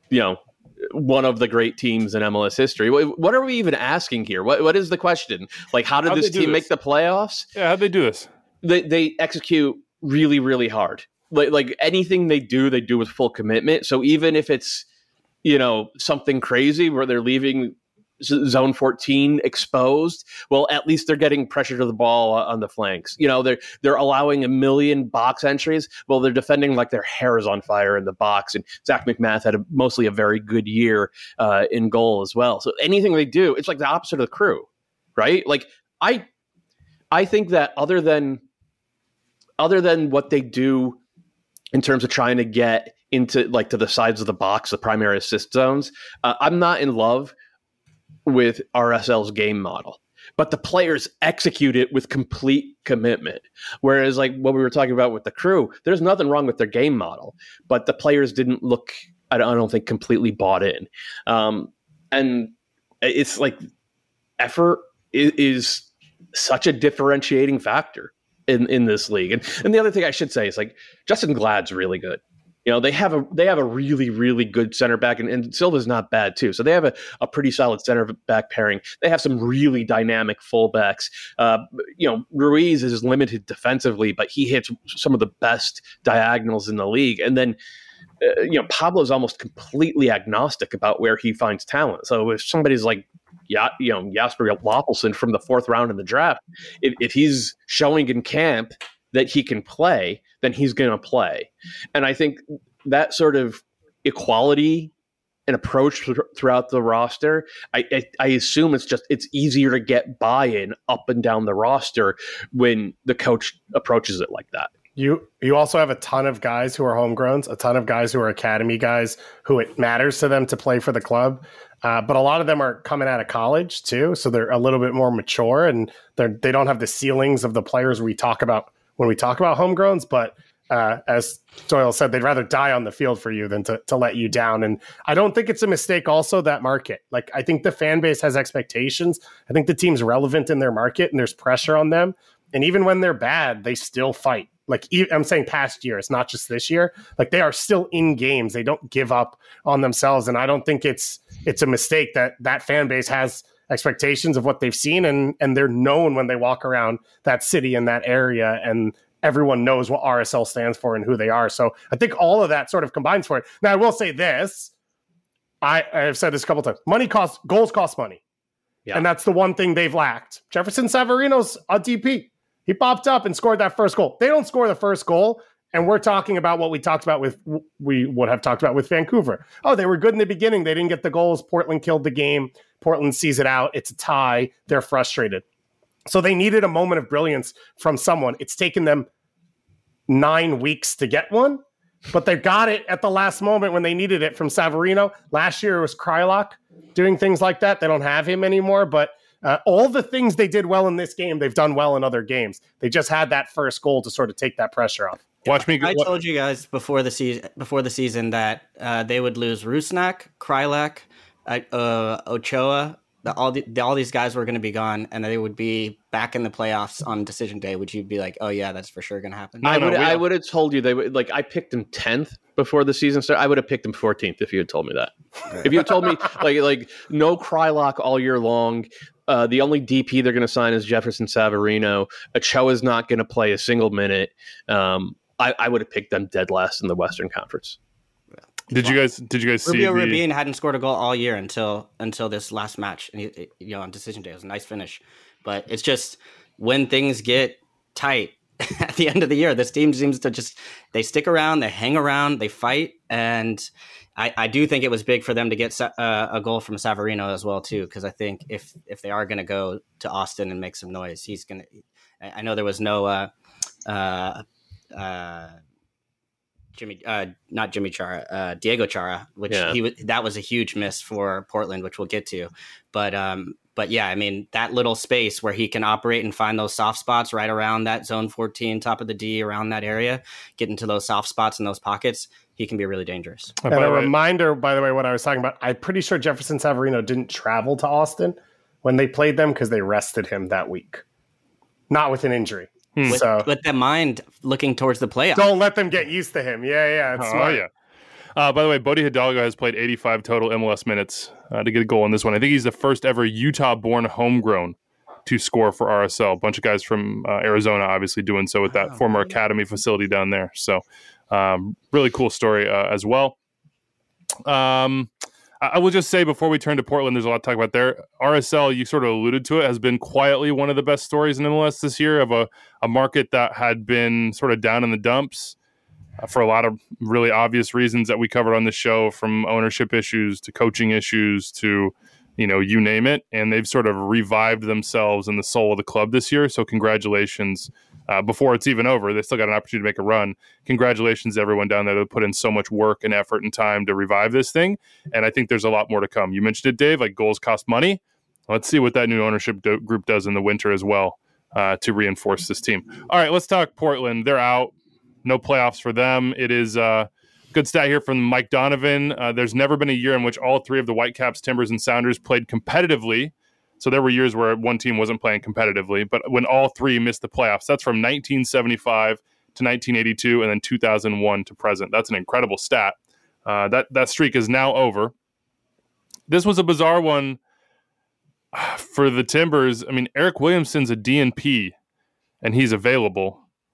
Speaker 2: one of the great teams in MLS history. What are we even asking here? What is the question? Like, how did this team make the playoffs?
Speaker 5: Yeah, how'd they do this?
Speaker 2: They execute really, really hard. Like anything they do with full commitment. So even if it's, something crazy where they're leaving zone 14 exposed, well, at least they're getting pressure to the ball on the flanks. They're allowing 1 million box entries. Well, they're defending like their hair is on fire in the box. And Zach McMath had mostly a very good year in goal as well. So anything they do, it's like the opposite of the Crew, right? Like I think that other than what they do in terms of trying to get into like to the sides of the box, the primary assist zones, I'm not in love with RSL's game model, but the players execute it with complete commitment. Whereas like what we were talking about with the Crew, there's nothing wrong with their game model, but the players didn't look, I don't think, completely bought in. And it's like effort is such a differentiating factor in this league. And the other thing I should say is like Justin Glad's really good. They have a really, really good center back, and Silva's not bad too. So they have a pretty solid center back pairing. They have some really dynamic fullbacks. Ruiz is limited defensively, but he hits some of the best diagonals in the league. And then, Pablo's almost completely agnostic about where he finds talent. So if somebody's like, Jasper Lopelson from the 4th round in the draft, if he's showing in camp that he can play, then he's going to play. And I think that sort of equality and approach throughout the roster, I assume it's easier to get buy-in up and down the roster when the coach approaches it like that.
Speaker 6: You also have a ton of guys who are homegrowns, a ton of guys who are academy guys who it matters to them to play for the club. But a lot of them are coming out of college too, so they're a little bit more mature, and they don't have the ceilings of the players we talk about when we talk about homegrowns. But as Doyle said, they'd rather die on the field for you than to let you down. And I don't think it's a mistake also, that market. Like, I think the fan base has expectations. I think the team's relevant in their market and there's pressure on them. And even when they're bad, they still fight. Like, I'm saying past year, it's not just this year. Like, they are still in games. They don't give up on themselves. And I don't think it's a mistake that fan base has expectations of what they've seen, and they're known when they walk around that city and that area, and everyone knows what RSL stands for and who they are. So I think all of that sort of combines for it. Now, I will say this. I've said this a couple times. Goals cost money. Yeah. And that's the one thing they've lacked. Jefferson Savarino's a DP. He popped up and scored that first goal. They don't score the first goal, and we're talking about what we would have talked about with Vancouver. Oh, they were good in the beginning. They didn't get the goals. Portland killed the game. Portland sees it out. It's a tie. They're frustrated. So they needed a moment of brilliance from someone. It's taken them 9 weeks to get one, but they got it at the last moment when they needed it from Savarino. Last year it was Krylock doing things like that. They don't have him anymore, but all the things they did well in this game, they've done well in other games. They just had that first goal to sort of take that pressure off.
Speaker 7: I told you guys before the season that they would lose Rusnak, Krylak, Ochoa. All these guys were going to be gone, and they would be back in the playoffs on decision day. Would you be like, "Oh yeah, that's for sure going to happen"?
Speaker 2: I would have told you they would. Like, I picked them 10th before the season started. I would have picked them 14th if you had told me that. If you had told me like no Krylock all year long. The only DP they're going to sign is Jefferson Savarino. Ochoa's not going to play a single minute. I would have picked them dead last in the Western Conference.
Speaker 5: Did you guys see
Speaker 7: Rubio Rubin hadn't scored a goal all year until this last match, and on decision day. It was a nice finish, but it's just when things get tight at the end of the year, this team seems to they stick around, they hang around, they fight, and I do think it was big for them to get a goal from Savarino as well too, because I think if they are going to go to Austin and make some noise, he's going to. I know there was no Diego Chara, which that was a huge miss for Portland, which we'll get to. But yeah, I mean, that little space where he can operate and find those soft spots right around that zone 14, top of the D, around that area, get into those soft spots in those pockets, he can be really dangerous.
Speaker 6: And a reminder, by the way, what I was talking about, I'm pretty sure Jefferson Severino didn't travel to Austin when they played them because they rested him that week. Not with an injury.
Speaker 7: With the mind looking towards the playoffs.
Speaker 6: Don't let them get used to him. Yeah. It's smart.
Speaker 5: Yeah. By the way, Bodie Hidalgo has played 85 total MLS minutes to get a goal in this one. I think he's the first ever Utah-born homegrown to score for RSL. A bunch of guys from Arizona obviously doing so with that former academy facility down there. So really cool story as well. I will just say before we turn to Portland, there's a lot to talk about there. RSL, you sort of alluded to it, has been quietly one of the best stories in MLS this year of a market that had been sort of down in the dumps for a lot of really obvious reasons that we covered on the show, from ownership issues to coaching issues to, you name it. And they've sort of revived themselves in the soul of the club this year. So congratulations. Before it's even over, they still got an opportunity to make a run. Congratulations to everyone down there that put in so much work and effort and time to revive this thing. And I think there's a lot more to come. You mentioned it, Dave, like goals cost money. Let's see what that new ownership group does in the winter as well to reinforce this team. All right, let's talk Portland. They're out. No playoffs for them. It is a good stat here from Mike Donovan. There's never been a year in which all three of the Whitecaps, Timbers, and Sounders played competitively. So there were years where one team wasn't playing competitively, but when all three missed the playoffs, that's from 1975 to 1982 and then 2001 to present. That's an incredible stat. That streak is now over. This was a bizarre one for the Timbers. I mean, Eric Williamson's a DNP, and he's available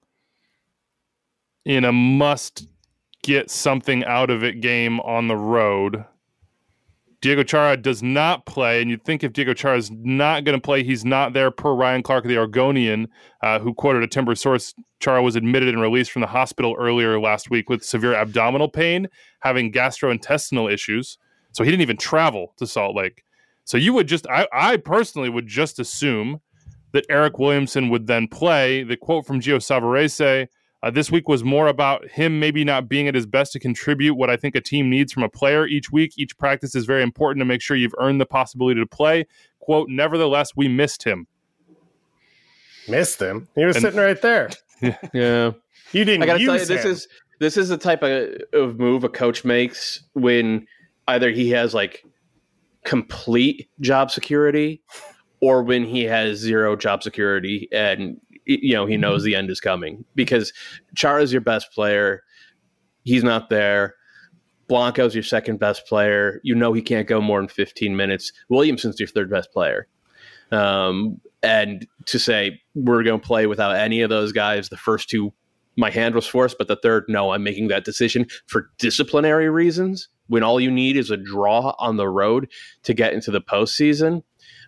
Speaker 5: in a must-get something out of it game on the road. Diego Chara does not play, and you'd think if Diego Chara is not going to play, he's not there, per Ryan Clark of the Argonian, who quoted a Timber source. Chara was admitted and released from the hospital earlier last week with severe abdominal pain, having gastrointestinal issues. So he didn't even travel to Salt Lake. So you would just, I personally would just assume that Eric Williamson would then play. The quote from Gio Savarese, this week was more about him maybe not being at his best to contribute what I think a team needs from a player each week. Each practice is very important to make sure you've earned the possibility to play. Quote, nevertheless, we missed him.
Speaker 6: Missed him? He was sitting right there.
Speaker 2: Yeah.
Speaker 6: You didn't
Speaker 2: I gotta
Speaker 6: use
Speaker 2: tell you,
Speaker 6: him.
Speaker 2: this is the type of move a coach makes when either he has like complete job security or when he has zero job security and he knows the end is coming, because Chara's your best player. He's not there. Blanco's your second best player. He can't go more than 15 minutes. Williamson's your third best player. And to say we're going to play without any of those guys, the first two, my hand was forced, but the third, no, I'm making that decision for disciplinary reasons when all you need is a draw on the road to get into the postseason.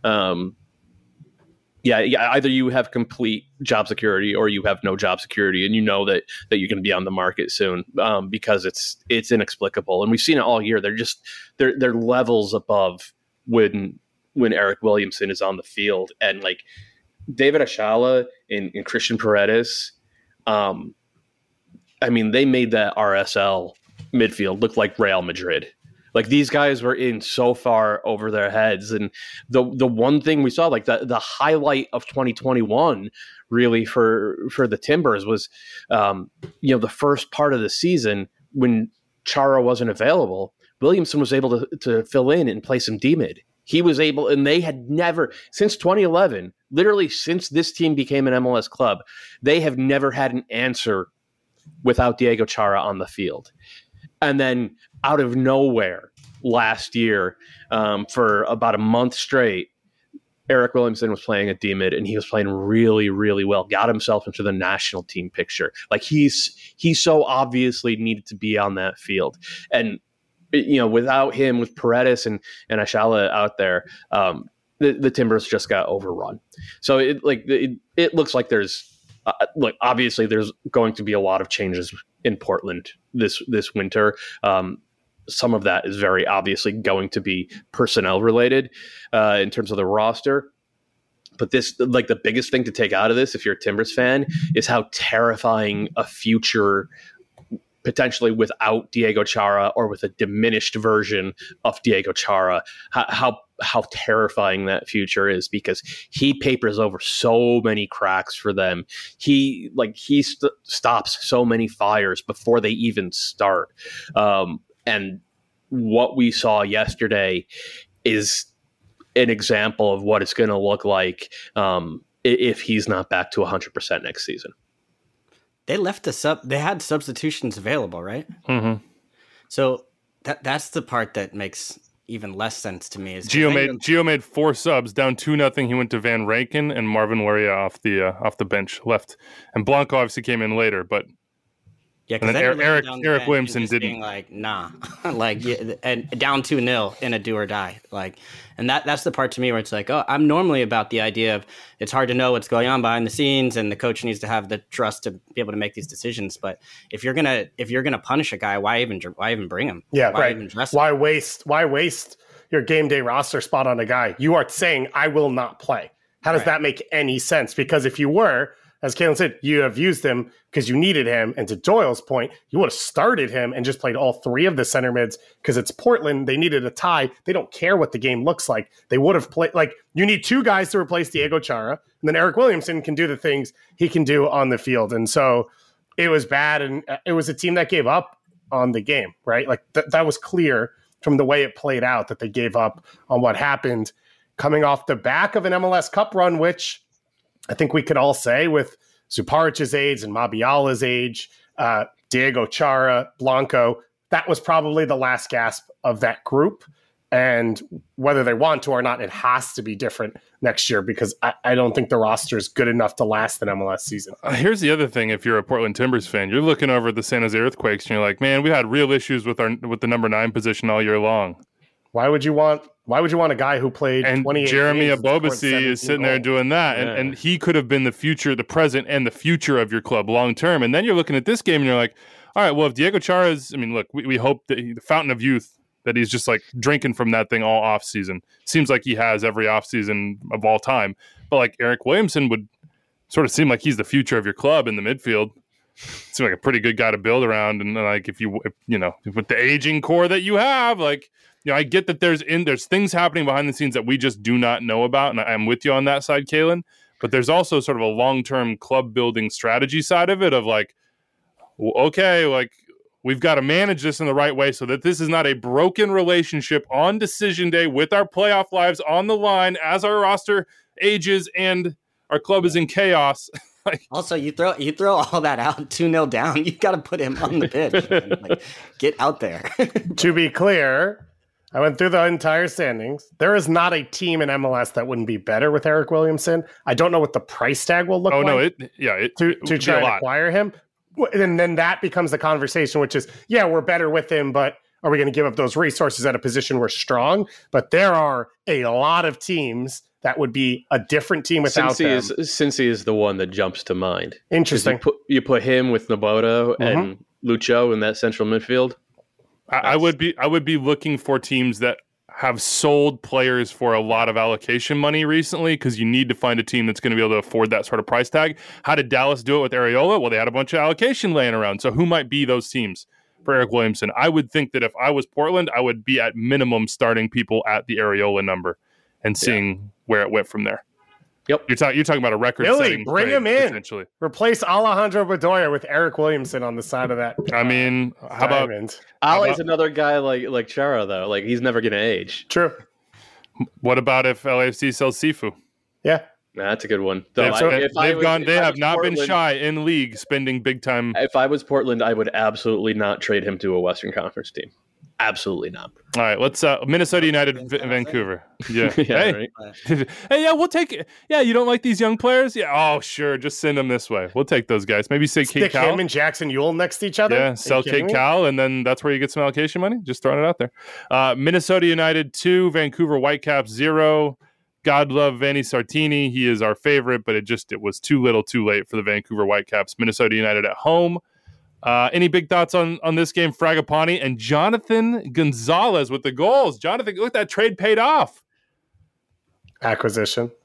Speaker 2: Yeah, either you have complete job security or you have no job security, and that you're going to be on the market soon, because it's inexplicable, and we've seen it all year. They're levels above when Eric Williamson is on the field, and like David Ashala and Christian Paredes, I mean, they made that RSL midfield look like Real Madrid. Like, these guys were in so far over their heads. And the one thing we saw, like the highlight of 2021 really for the Timbers was, the first part of the season when Chara wasn't available, Williamson was able to fill in and play some D-mid. He was able, and they had never, since 2011, literally since this team became an MLS club, they have never had an answer without Diego Chara on the field. And then out of nowhere last year, for about a month straight, Eric Williamson was playing at D-mid, and he was playing really, really well, got himself into the national team picture. Like, he so obviously needed to be on that field. And, without him, with Paredes and Ashala out there, the Timbers just got overrun. So it looks like there's, obviously there's going to be a lot of changes in Portland this winter. Some of that is very obviously going to be personnel related in terms of the roster. But the biggest thing to take out of this, if you're a Timbers fan, is how terrifying a future potentially without Diego Chara or with a diminished version of Diego Chara, how terrifying that future is, because he papers over so many cracks for them. He stops so many fires before they even start. And what we saw yesterday is an example of what it's going to look like if he's not back to 100% next season.
Speaker 7: They left they had substitutions available, right?
Speaker 5: Mm-hmm.
Speaker 7: So that's the part that makes even less sense to me. Is
Speaker 5: Gio made 4 subs, down 2-0. He went to Van Rankin and Marvin Loria off the bench left, and Blanco obviously came in later, but.
Speaker 7: Yeah,
Speaker 5: and then Eric Williamson didn't.
Speaker 7: Like, nah, like, and down 2-0 in a do or die. Like, and that's the part to me where it's like, oh, I'm normally about the idea of it's hard to know what's going on behind the scenes, and the coach needs to have the trust to be able to make these decisions. But if you're gonna punish a guy, why even bring him?
Speaker 6: Yeah,
Speaker 7: why
Speaker 6: right.
Speaker 7: Even dress him?
Speaker 6: Why waste your game day roster spot on a guy? You are saying I will not play. How does that make any sense? Because if you were, as Kalen said, you have used him because you needed him. And to Doyle's point, you would have started him and just played all 3 of the center mids because it's Portland. They needed a tie. They don't care what the game looks like. They would have played, like, you need 2 guys to replace Diego Chara, and then Eric Williamson can do the things he can do on the field. And so it was bad, and it was a team that gave up on the game, right? Like, that was clear from the way it played out that they gave up on what happened coming off the back of an MLS Cup run, which I think we could all say with Zuparic's age and Mabiala's age, Diego Chara, Blanco, that was probably the last gasp of that group. And whether they want to or not, it has to be different next year, because I don't think the roster is good enough to last an MLS season.
Speaker 5: Here's the other thing. If you're a Portland Timbers fan, you're looking over at the San Jose Earthquakes and you're like, man, we had real issues with the number 9 position all year long.
Speaker 6: Why would you want a guy who played 28
Speaker 5: Jeremy
Speaker 6: games
Speaker 5: Abobasi is sitting there doing that,
Speaker 2: Yeah.
Speaker 5: and he could have been the future, the present, and the future of your club long term. And then you're looking at this game and you're like, all right, well, if Diego Chara is, I mean, look, we hope that the fountain of youth, that he's just like drinking from that thing all off season. Seems like he has every off season of all time. But like Eric Williamson would sort of seem like he's the future of your club in the midfield. Seems like a pretty good guy to build around. And like if with the aging core that you have, like, you know, I get that there's things happening behind the scenes that we just do not know about, and I'm with you on that side, Kalen. But there's also sort of a long-term club building strategy side of it, of like, okay, like we've got to manage this in the right way so that this is not a broken relationship on decision day with our playoff lives on the line as our roster ages and our club is in chaos.
Speaker 7: Also, you throw all that out 2-0 down. You got to put him on the pitch. Like, get out there.
Speaker 6: To be clear, I went through the entire standings. There is not a team in MLS that wouldn't be better with Eric Williamson. I don't know what the price tag will look like. To try to acquire him. And then that becomes the conversation, which is, yeah, we're better with him, but are we going to give up those resources at a position we're strong? But there are a lot of teams that would be a different team without them.
Speaker 2: Cincy is the one that jumps to mind.
Speaker 6: Interesting.
Speaker 2: You put him with Nobodo and Lucho in that central midfield.
Speaker 5: I would be looking for teams that have sold players for a lot of allocation money recently, because you need to find a team that's going to be able to afford that sort of price tag. How did Dallas do it with Areola? Well, they had a bunch of allocation laying around. So who might be those teams for Eric Williamson? I would think that if I was Portland, I would be at minimum starting people at the Areola number and seeing where it went from there.
Speaker 2: Yep.
Speaker 5: You're talking about a record-setting
Speaker 6: bring
Speaker 5: trade,
Speaker 6: him in.
Speaker 5: Potentially.
Speaker 6: Replace Alejandro Bedoya with Eric Williamson on the side of that.
Speaker 5: I mean, how about
Speaker 2: Ali's another guy like Chara, though. Like, he's never going to age.
Speaker 6: True.
Speaker 5: What about if LAFC sells Sifu?
Speaker 6: Yeah.
Speaker 2: That's a good one.
Speaker 5: They have not been shy in league spending big time.
Speaker 2: If I was Portland, I would absolutely not trade him to a Western Conference team. Absolutely not.
Speaker 5: All right, let's Minnesota United, Vancouver. Yeah.
Speaker 2: Yeah,
Speaker 5: hey, hey, yeah, we'll take it. Yeah, you don't like these young players? Yeah. Oh, sure. Just send them this way. We'll take those guys. Maybe say Kate Cal.
Speaker 6: Him and Jackson Ewell next to each other.
Speaker 5: Yeah, sell Kate Cal, and then that's where you get some allocation money. Just throwing it out there. Minnesota United 2, Vancouver Whitecaps 0. God love Vanni Sartini. He is our favorite, but it was too little, too late for the Vancouver Whitecaps. Minnesota United at home. Any big thoughts on this game? Fragapani and Jonathan Gonzalez with the goals. Jonathan, look, that trade paid off.
Speaker 6: Acquisition.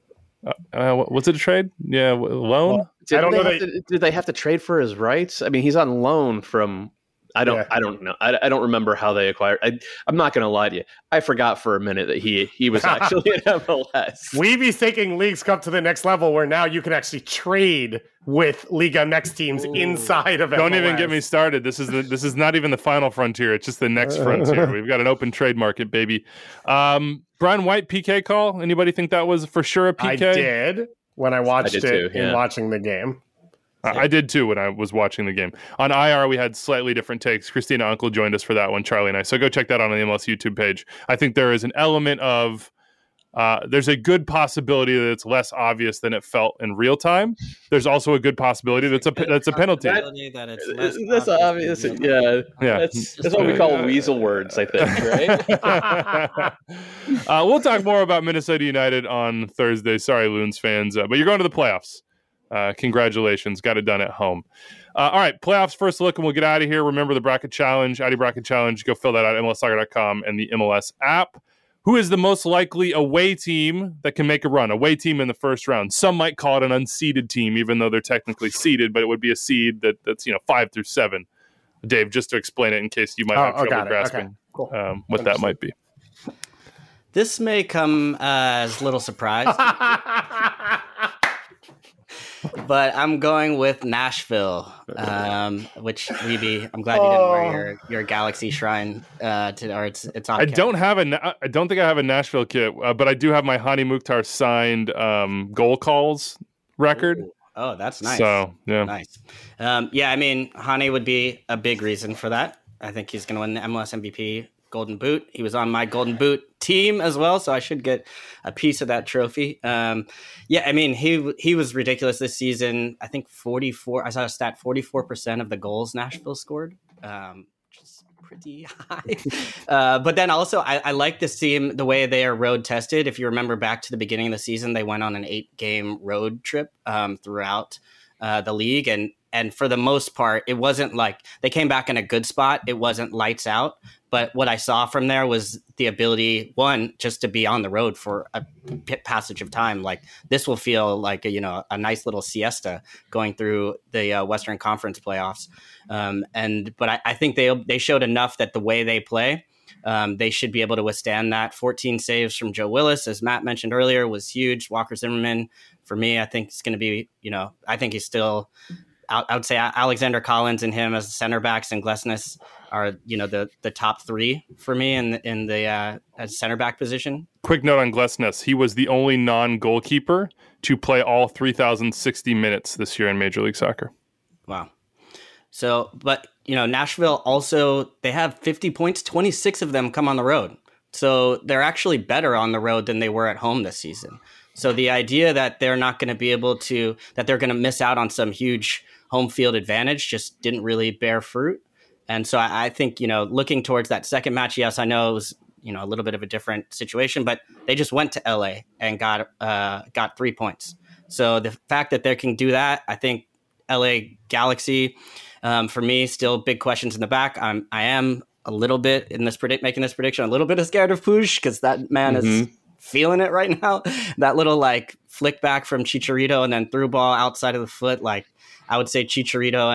Speaker 5: Was it a trade? Yeah, loan?
Speaker 2: Did they have to trade for his rights? I mean, he's on loan from I don't know. I don't remember how they acquired. I'm not going to lie to you. I forgot for a minute that he was actually in MLS.
Speaker 6: We be taking Leagues Cup to the next level where now you can actually trade with Liga MX teams inside of MLS.
Speaker 5: Don't even get me started. This is not even the final frontier. It's just the next frontier. We've got an open trade market, baby. Brian White PK call. Anybody think that was for sure a PK?
Speaker 6: I did when I watched
Speaker 2: too, yeah.
Speaker 6: in watching the game.
Speaker 5: I did too when I was watching the game. On IR, we had slightly different takes. Christina Uncle joined us for that one, Charlie and I. So go check that out on the MLS YouTube page. I think there is an element of there's a good possibility that it's less obvious than it felt in real time. There's also a good possibility that's a penalty.
Speaker 2: That's obvious. Yeah. That's what we call weasel words, I think, right?
Speaker 5: We'll talk more about Minnesota United on Thursday. Sorry, Loons fans, but you're going to the playoffs. Congratulations. Got it done at home. All right, playoffs first look, and we'll get out of here. Remember the bracket challenge, ID bracket challenge. Go fill that out at MLSsoccer.com and the MLS app. Who is the most likely away team that can make a run? Away team in the first round. Some might call it an unseeded team, even though they're technically seeded, but it would be a seed that's 5 through 7. Dave, just to explain it in case you might have trouble grasping what that might be.
Speaker 7: This may come as little surprise. But I'm going with Nashville, which I'm glad you didn't wear your Galaxy Shrine it's on.
Speaker 5: I don't think I have a Nashville kit, but I do have my Hani Mukhtar signed goal calls record.
Speaker 7: Ooh. Oh, that's nice.
Speaker 5: So yeah,
Speaker 7: nice. I mean, Hani would be a big reason for that. I think he's going to win the MLS MVP Golden Boot. He was on my Golden Boot team as well, so I should get a piece of that trophy. I mean, he was ridiculous this season. I think 44. I saw a stat: 44% of the goals Nashville scored, which is pretty high. But then also, I like this team the way they are road tested. If you remember back to the beginning of the season, they went on an 8-game road trip throughout the league, and for the most part, it wasn't like they came back in a good spot. It wasn't lights out. But what I saw from there was the ability, one, just to be on the road for a passage of time. Like this will feel like a nice little siesta going through the Western Conference playoffs. But I think they showed enough that the way they play, they should be able to withstand that. 14 saves from Joe Willis, as Matt mentioned earlier, was huge. Walker Zimmerman, for me, I think it's going to be, I think he's still. I would say Alexander Collins and him as center backs and Glesnes are, the top 3 for me in the center back position.
Speaker 5: Quick note on Glesnes. He was the only non-goalkeeper to play all 3,060 minutes this year in Major League Soccer.
Speaker 7: Wow. So, but, Nashville also, they have 50 points, 26 of them come on the road. So they're actually better on the road than they were at home this season. So the idea that they're not going to be able to, that they're going to miss out on some huge home field advantage just didn't really bear fruit. And so I think, looking towards that second match, yes, I know it was, a little bit of a different situation, but they just went to LA and got 3 points. So the fact that they can do that, I think LA Galaxy, for me, still big questions in the back. I am a little bit in this making this prediction, a little bit scared of Puig because that man is feeling it right now. That little flick back from Chicharito and then through ball outside of the foot. I would say Chicharito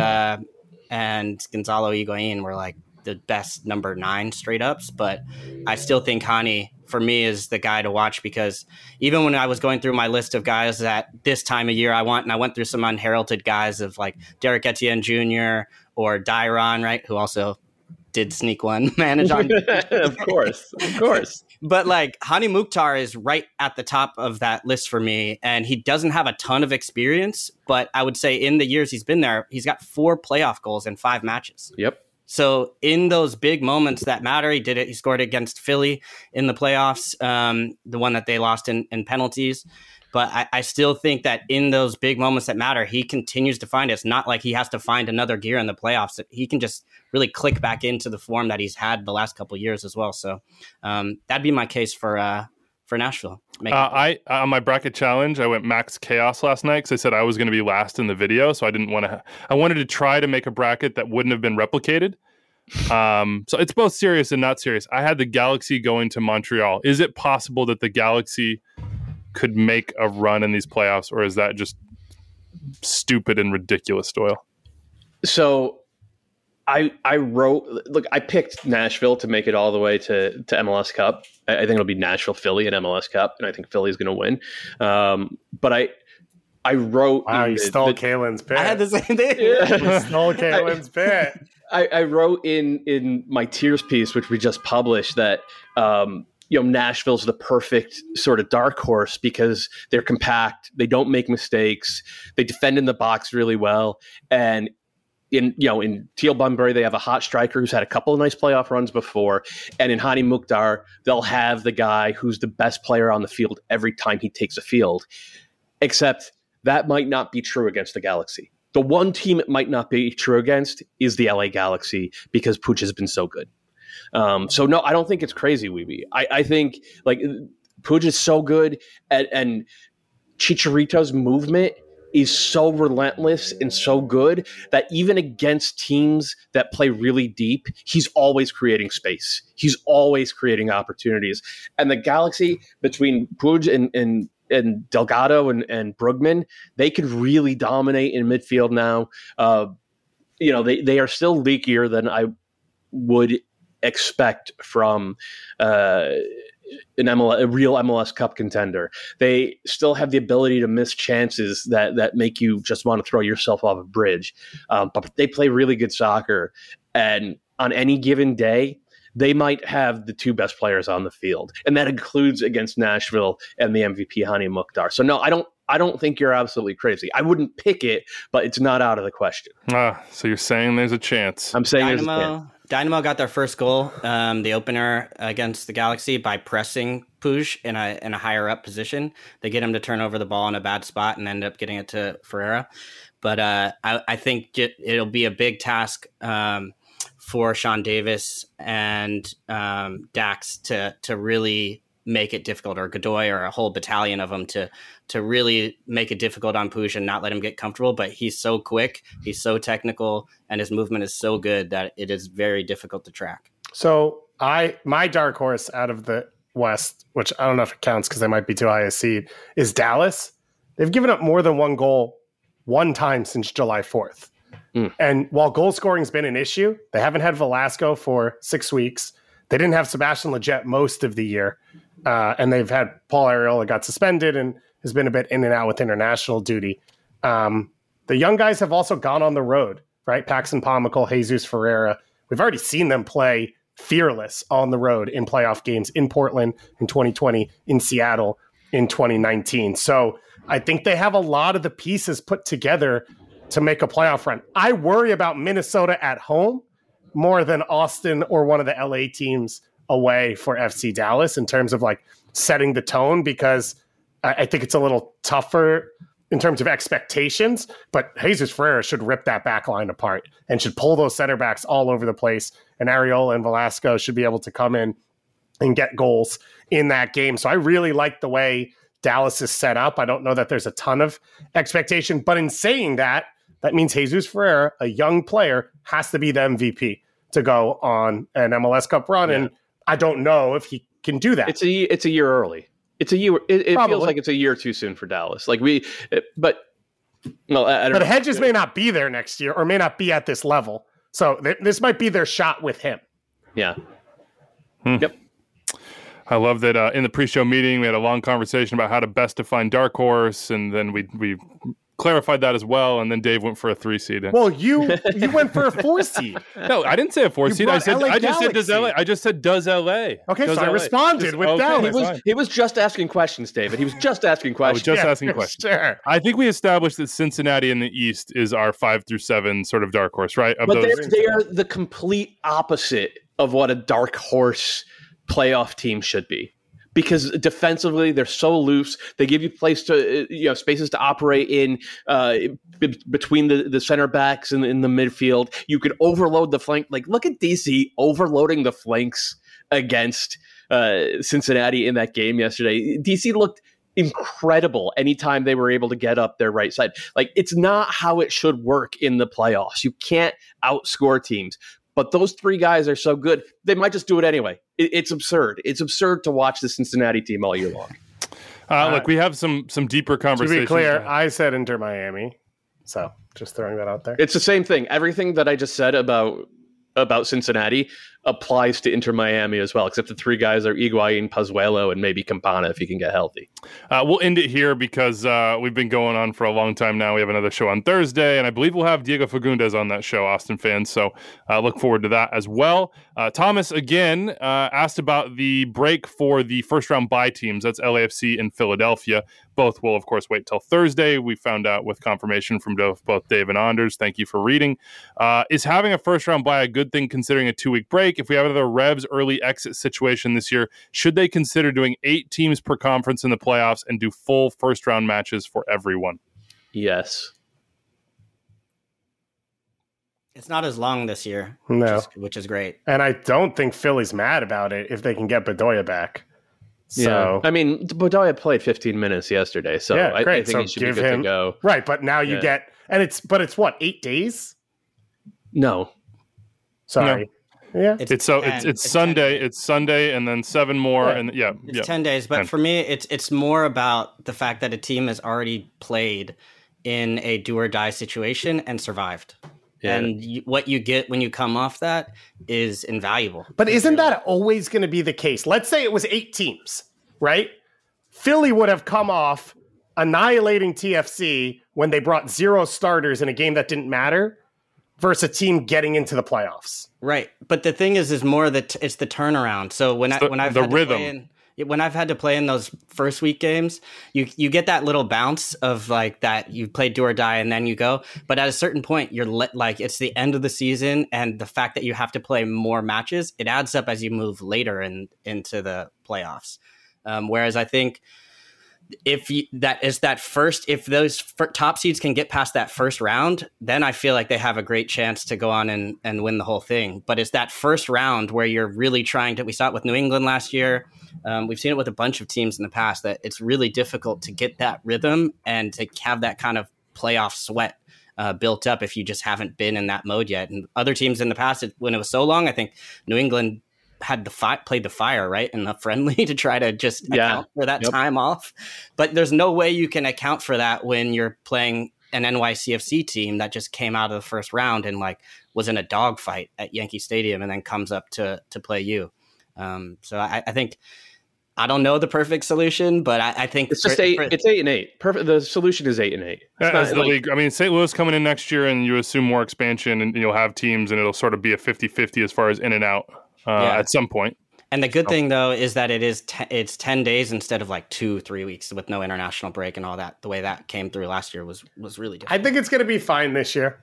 Speaker 7: and Gonzalo Higuain were the best number 9 straight ups, but I still think Hani for me is the guy to watch because even when I was going through my list of guys that this time of year I went through some unheralded guys of Derek Etienne Jr. or Dairon, right, who also did sneak one manage on.
Speaker 2: Of course.
Speaker 7: But Hani Mukhtar is right at the top of that list for me. And he doesn't have a ton of experience, but I would say in the years he's been there, he's got 4 playoff goals in 5 matches.
Speaker 2: Yep.
Speaker 7: So in those big moments that matter, he did it. He scored against Philly in the playoffs, the one that they lost in penalties. But I still think that in those big moments that matter, he continues to find it. It's not like he has to find another gear in the playoffs. He can just really click back into the form that he's had the last couple of years as well. So that'd be my case for Nashville.
Speaker 5: On my bracket challenge, I went max chaos last night because I said I was going to be last in the video. So I didn't want to. I wanted to try to make a bracket that wouldn't have been replicated. So it's both serious and not serious. I had the Galaxy going to Montreal. Is it possible that the Galaxy could make a run in these playoffs, or is that just stupid and ridiculous, Doyle?
Speaker 2: So I wrote, look, I picked Nashville to make it all the way to MLS Cup. I think it'll be Nashville, Philly, and MLS Cup, and I think Philly's going to win. But I wrote.
Speaker 6: Wow, you stole Kalen's pick.
Speaker 7: I had the same thing.
Speaker 6: You stole Kalen's pick.
Speaker 2: I wrote in my tiers piece, which we just published, that Nashville's the perfect sort of dark horse because they're compact, they don't make mistakes, they defend in the box really well, and in Teal Bunbury, they have a hot striker who's had a couple of nice playoff runs before, and in Hani Mukhtar, they'll have the guy who's the best player on the field every time he takes a field. Except that might not be true against the Galaxy. The one team it might not be true against is the LA Galaxy because Puig has been so good. So no, I don't think it's crazy, Weeby. I think like Puig is so good, and Chicharito's movement is so relentless and so good that even against teams that play really deep, he's always creating space. He's always creating opportunities. And the Galaxy, between Puig and Delgado and Brugman, they could really dominate in midfield now. They are still leakier than I would expect from a real MLS Cup contender. They still have the ability to miss chances that make you just want to throw yourself off a bridge. But they play really good soccer, and on any given day, they might have the two best players on the field, and that includes against Nashville and the MVP Hani Mukhtar. So no, I don't think you're absolutely crazy. I wouldn't pick it, but it's not out of the question.
Speaker 5: So you're saying there's a chance?
Speaker 2: I'm saying there's a chance.
Speaker 7: Dynamo got their first goal, the opener against the Galaxy, by pressing Puig in a higher up position. They get him to turn over the ball in a bad spot and end up getting it to Ferreira. But I think it'll be a big task for Sean Davis and Dax to really make it difficult, or Godoy, or a whole battalion of them to really make it difficult on Puig and not let him get comfortable. But he's so quick, he's so technical, and his movement is so good that it is very difficult to track.
Speaker 6: So my dark horse out of the West, which I don't know if it counts because they might be too high a seed, is Dallas. They've given up more than one goal one time since July 4th. And while goal scoring has been an issue, they haven't had Velasco for 6 weeks. They didn't have Sebastian Lletget most of the year. And they've had Paul Arriola got suspended and has been a bit in and out with international duty. The young guys have also gone on the road, right? Paxton Pomykal, Jesus Ferreira. We've already seen them play fearless on the road in playoff games in Portland in 2020, in Seattle in 2019. So I think they have a lot of the pieces put together to make a playoff run. I worry about Minnesota at home more than Austin or one of the LA teams away for FC Dallas in terms of like setting the tone, because I think it's a little tougher in terms of expectations, but Jesus Ferreira should rip that back line apart and should pull those center backs all over the place. And Arriola and Velasco should be able to come in and get goals in that game. So I really like the way Dallas is set up. I don't know that there's a ton of expectation, but in saying that, that means Jesus Ferreira, a young player, has to be the MVP to go on an MLS Cup run. Yeah. And I don't know if he can do that.
Speaker 2: It's a year early. It's a year. It feels like it's a year too soon for Dallas. But
Speaker 6: Hedges may not be there next year, or may not be at this level. So this might be their shot with him.
Speaker 2: Yeah.
Speaker 5: Yep. I love that in the pre-show meeting we had a long conversation about how to best define dark horse, and then we clarified that as well, and then Dave went for a 3 seed.
Speaker 6: Well, you went for a 4 seed.
Speaker 5: No, I didn't say a 4 seed. I just said does LA. I just said does LA.
Speaker 6: Okay,
Speaker 5: does
Speaker 6: so
Speaker 5: LA.
Speaker 6: I responded with Dallas.
Speaker 2: He was just asking questions, David. He was just asking questions.
Speaker 5: I was just asking questions.
Speaker 6: Sure.
Speaker 5: I think we established that Cincinnati in the East is our 5 through 7 sort of dark horse, right?
Speaker 2: But they are the complete opposite of what a dark horse playoff team should be. Because defensively, they're so loose. They give you spaces to operate in between the center backs and in the midfield. You could overload the flank. Like, look at DC overloading the flanks against Cincinnati in that game yesterday. DC looked incredible anytime they were able to get up their right side. Like, it's not how it should work in the playoffs. You can't outscore teams. But those 3 guys are so good, they might just do it anyway. It's absurd. It's absurd to watch the Cincinnati team all year long.
Speaker 5: Look, we have some deeper conversations.
Speaker 6: To be clear, I said Inter Miami. So just throwing that out there.
Speaker 2: It's the same thing. Everything that I just said about about Cincinnati applies to Inter Miami as well, except the three guys are Higuain, Pozuelo, and maybe Campana if he can get healthy.
Speaker 5: We'll end it here because we've been going on for a long time now. We have another show on Thursday, and I believe we'll have Diego Fagundes on that show, Austin fans, so look forward to that as well. Thomas, again, asked about the break for the first-round bye teams. That's LAFC and Philadelphia. Both will, of course, wait till Thursday. We found out with confirmation from both Dave and Anders. Thank you for reading. Is having a first-round bye a good thing considering a 2-week break? If we have another Revs early exit situation this year, should they consider doing 8 teams per conference in the playoffs and do full first-round matches for everyone?
Speaker 2: Yes.
Speaker 7: It's not as long this year,
Speaker 6: No.
Speaker 7: which is great.
Speaker 6: And I don't think Philly's mad about it if they can get Bedoya back. So,
Speaker 2: I mean, Bedoya played 15 minutes yesterday, so
Speaker 6: yeah,
Speaker 2: I
Speaker 6: great.
Speaker 2: think
Speaker 6: So
Speaker 2: he should be
Speaker 6: give
Speaker 2: good
Speaker 6: him
Speaker 2: to go.
Speaker 6: Right, but now you get, and it's what, 8 days?
Speaker 2: No.
Speaker 6: Sorry. Yeah.
Speaker 5: It's Sunday. It's Sunday, and then 7 more, and
Speaker 7: it's 10 days. But
Speaker 5: 10.
Speaker 7: For me, it's more about the fact that a team has already played in a do or die situation and survived. Yeah. And what you get when you come off that is invaluable.
Speaker 6: But isn't that always going to be the case? Let's say it was 8 teams, right? Philly would have come off annihilating TFC when they brought 0 starters in a game that didn't matter versus a team getting into the playoffs.
Speaker 7: Right. But the thing is more that it's the turnaround. So when I've had to play in those first week games, you get that little bounce of like that you played do or die and then you go. But at a certain point, you're like it's the end of the season, and the fact that you have to play more matches, it adds up as you move later into the playoffs. Whereas I think if those top seeds can get past that first round, then I feel like they have a great chance to go on and win the whole thing. But it's that first round where you're really trying to. We saw it with New England last year. We've seen it with a bunch of teams in the past that it's really difficult to get that rhythm and to have that kind of playoff sweat built up if you just haven't been in that mode yet. And other teams in the past, when it was so long, I think New England had played the fire, right, in the friendly to try to just account for that time off. But there's no way you can account for that when you're playing an NYCFC team that just came out of the first round and like was in a dogfight at Yankee Stadium and then comes up to play you. So I think I don't know the perfect solution, but I think
Speaker 2: it's just 8. It's 8 and 8. Perfect. The solution is 8 and 8.
Speaker 5: As the league, I mean, St. Louis coming in next year, and you assume more expansion, and you'll have teams, and it'll sort of be a 50-50 as far as in and out at some point.
Speaker 7: And the good thing though is that it's 10 days instead of like 2-3 weeks with no international break and all that. The way that came through last year was really different.
Speaker 6: I think it's going to be fine this year.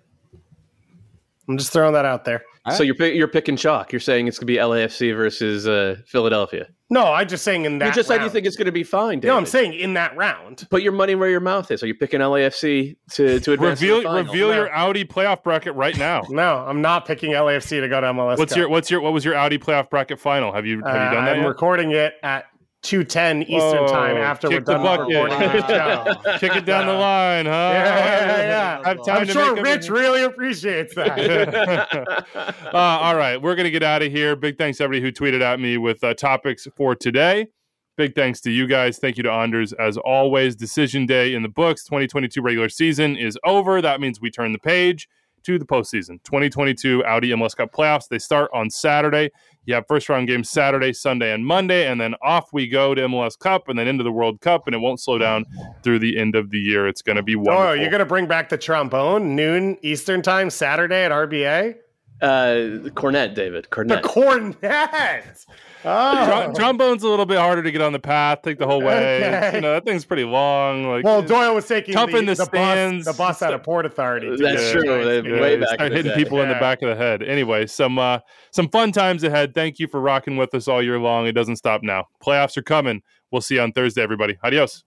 Speaker 6: I'm just throwing that out there.
Speaker 2: So you're picking chalk. You're saying it's going to be LAFC versus Philadelphia.
Speaker 6: No, I'm just saying in that.
Speaker 2: You just said
Speaker 6: round.
Speaker 2: you think it's going to be fine, David.
Speaker 6: No, I'm saying in that round.
Speaker 2: Put your money where your mouth is. Are you picking LAFC to advance to the final?
Speaker 5: Reveal your Audi playoff bracket right now.
Speaker 6: No, I'm not picking LAFC to go to MLS.
Speaker 5: What was your Audi playoff bracket final? Have you done that?
Speaker 6: I'm recording it at 2:10 Eastern time after we're done recording this show.
Speaker 5: Kick it down the line, huh?
Speaker 6: Yeah.
Speaker 5: I'm sure
Speaker 6: Rich really appreciates that.
Speaker 5: All right, we're going to get out of here. Big thanks to everybody who tweeted at me with topics for today. Big thanks to you guys. Thank you to Anders, as always. Decision day in the books. 2022 regular season is over. That means we turn the page to the postseason. 2022 Audi MLS Cup playoffs. They start on Saturday. You have first round games Saturday, Sunday, and Monday, and then off we go to MLS Cup and then into the World Cup, and it won't slow down through the end of the year. It's going to be wonderful.
Speaker 6: Oh, you're going to bring back the trombone, noon Eastern time, Saturday at RBA?
Speaker 2: Cornet, David. Cornet.
Speaker 6: The cornet! Oh.
Speaker 5: Trombone's a little bit harder to get on the path, take the whole way.
Speaker 6: Okay.
Speaker 5: That thing's pretty long. Like,
Speaker 6: well, Doyle was taking
Speaker 5: the
Speaker 6: bus out of Port Authority.
Speaker 2: That's true. Way back
Speaker 5: start hitting people in the back of the head. Anyway, some fun times ahead. Thank you for rocking with us all year long. It doesn't stop now. Playoffs are coming. We'll see you on Thursday, everybody. Adios.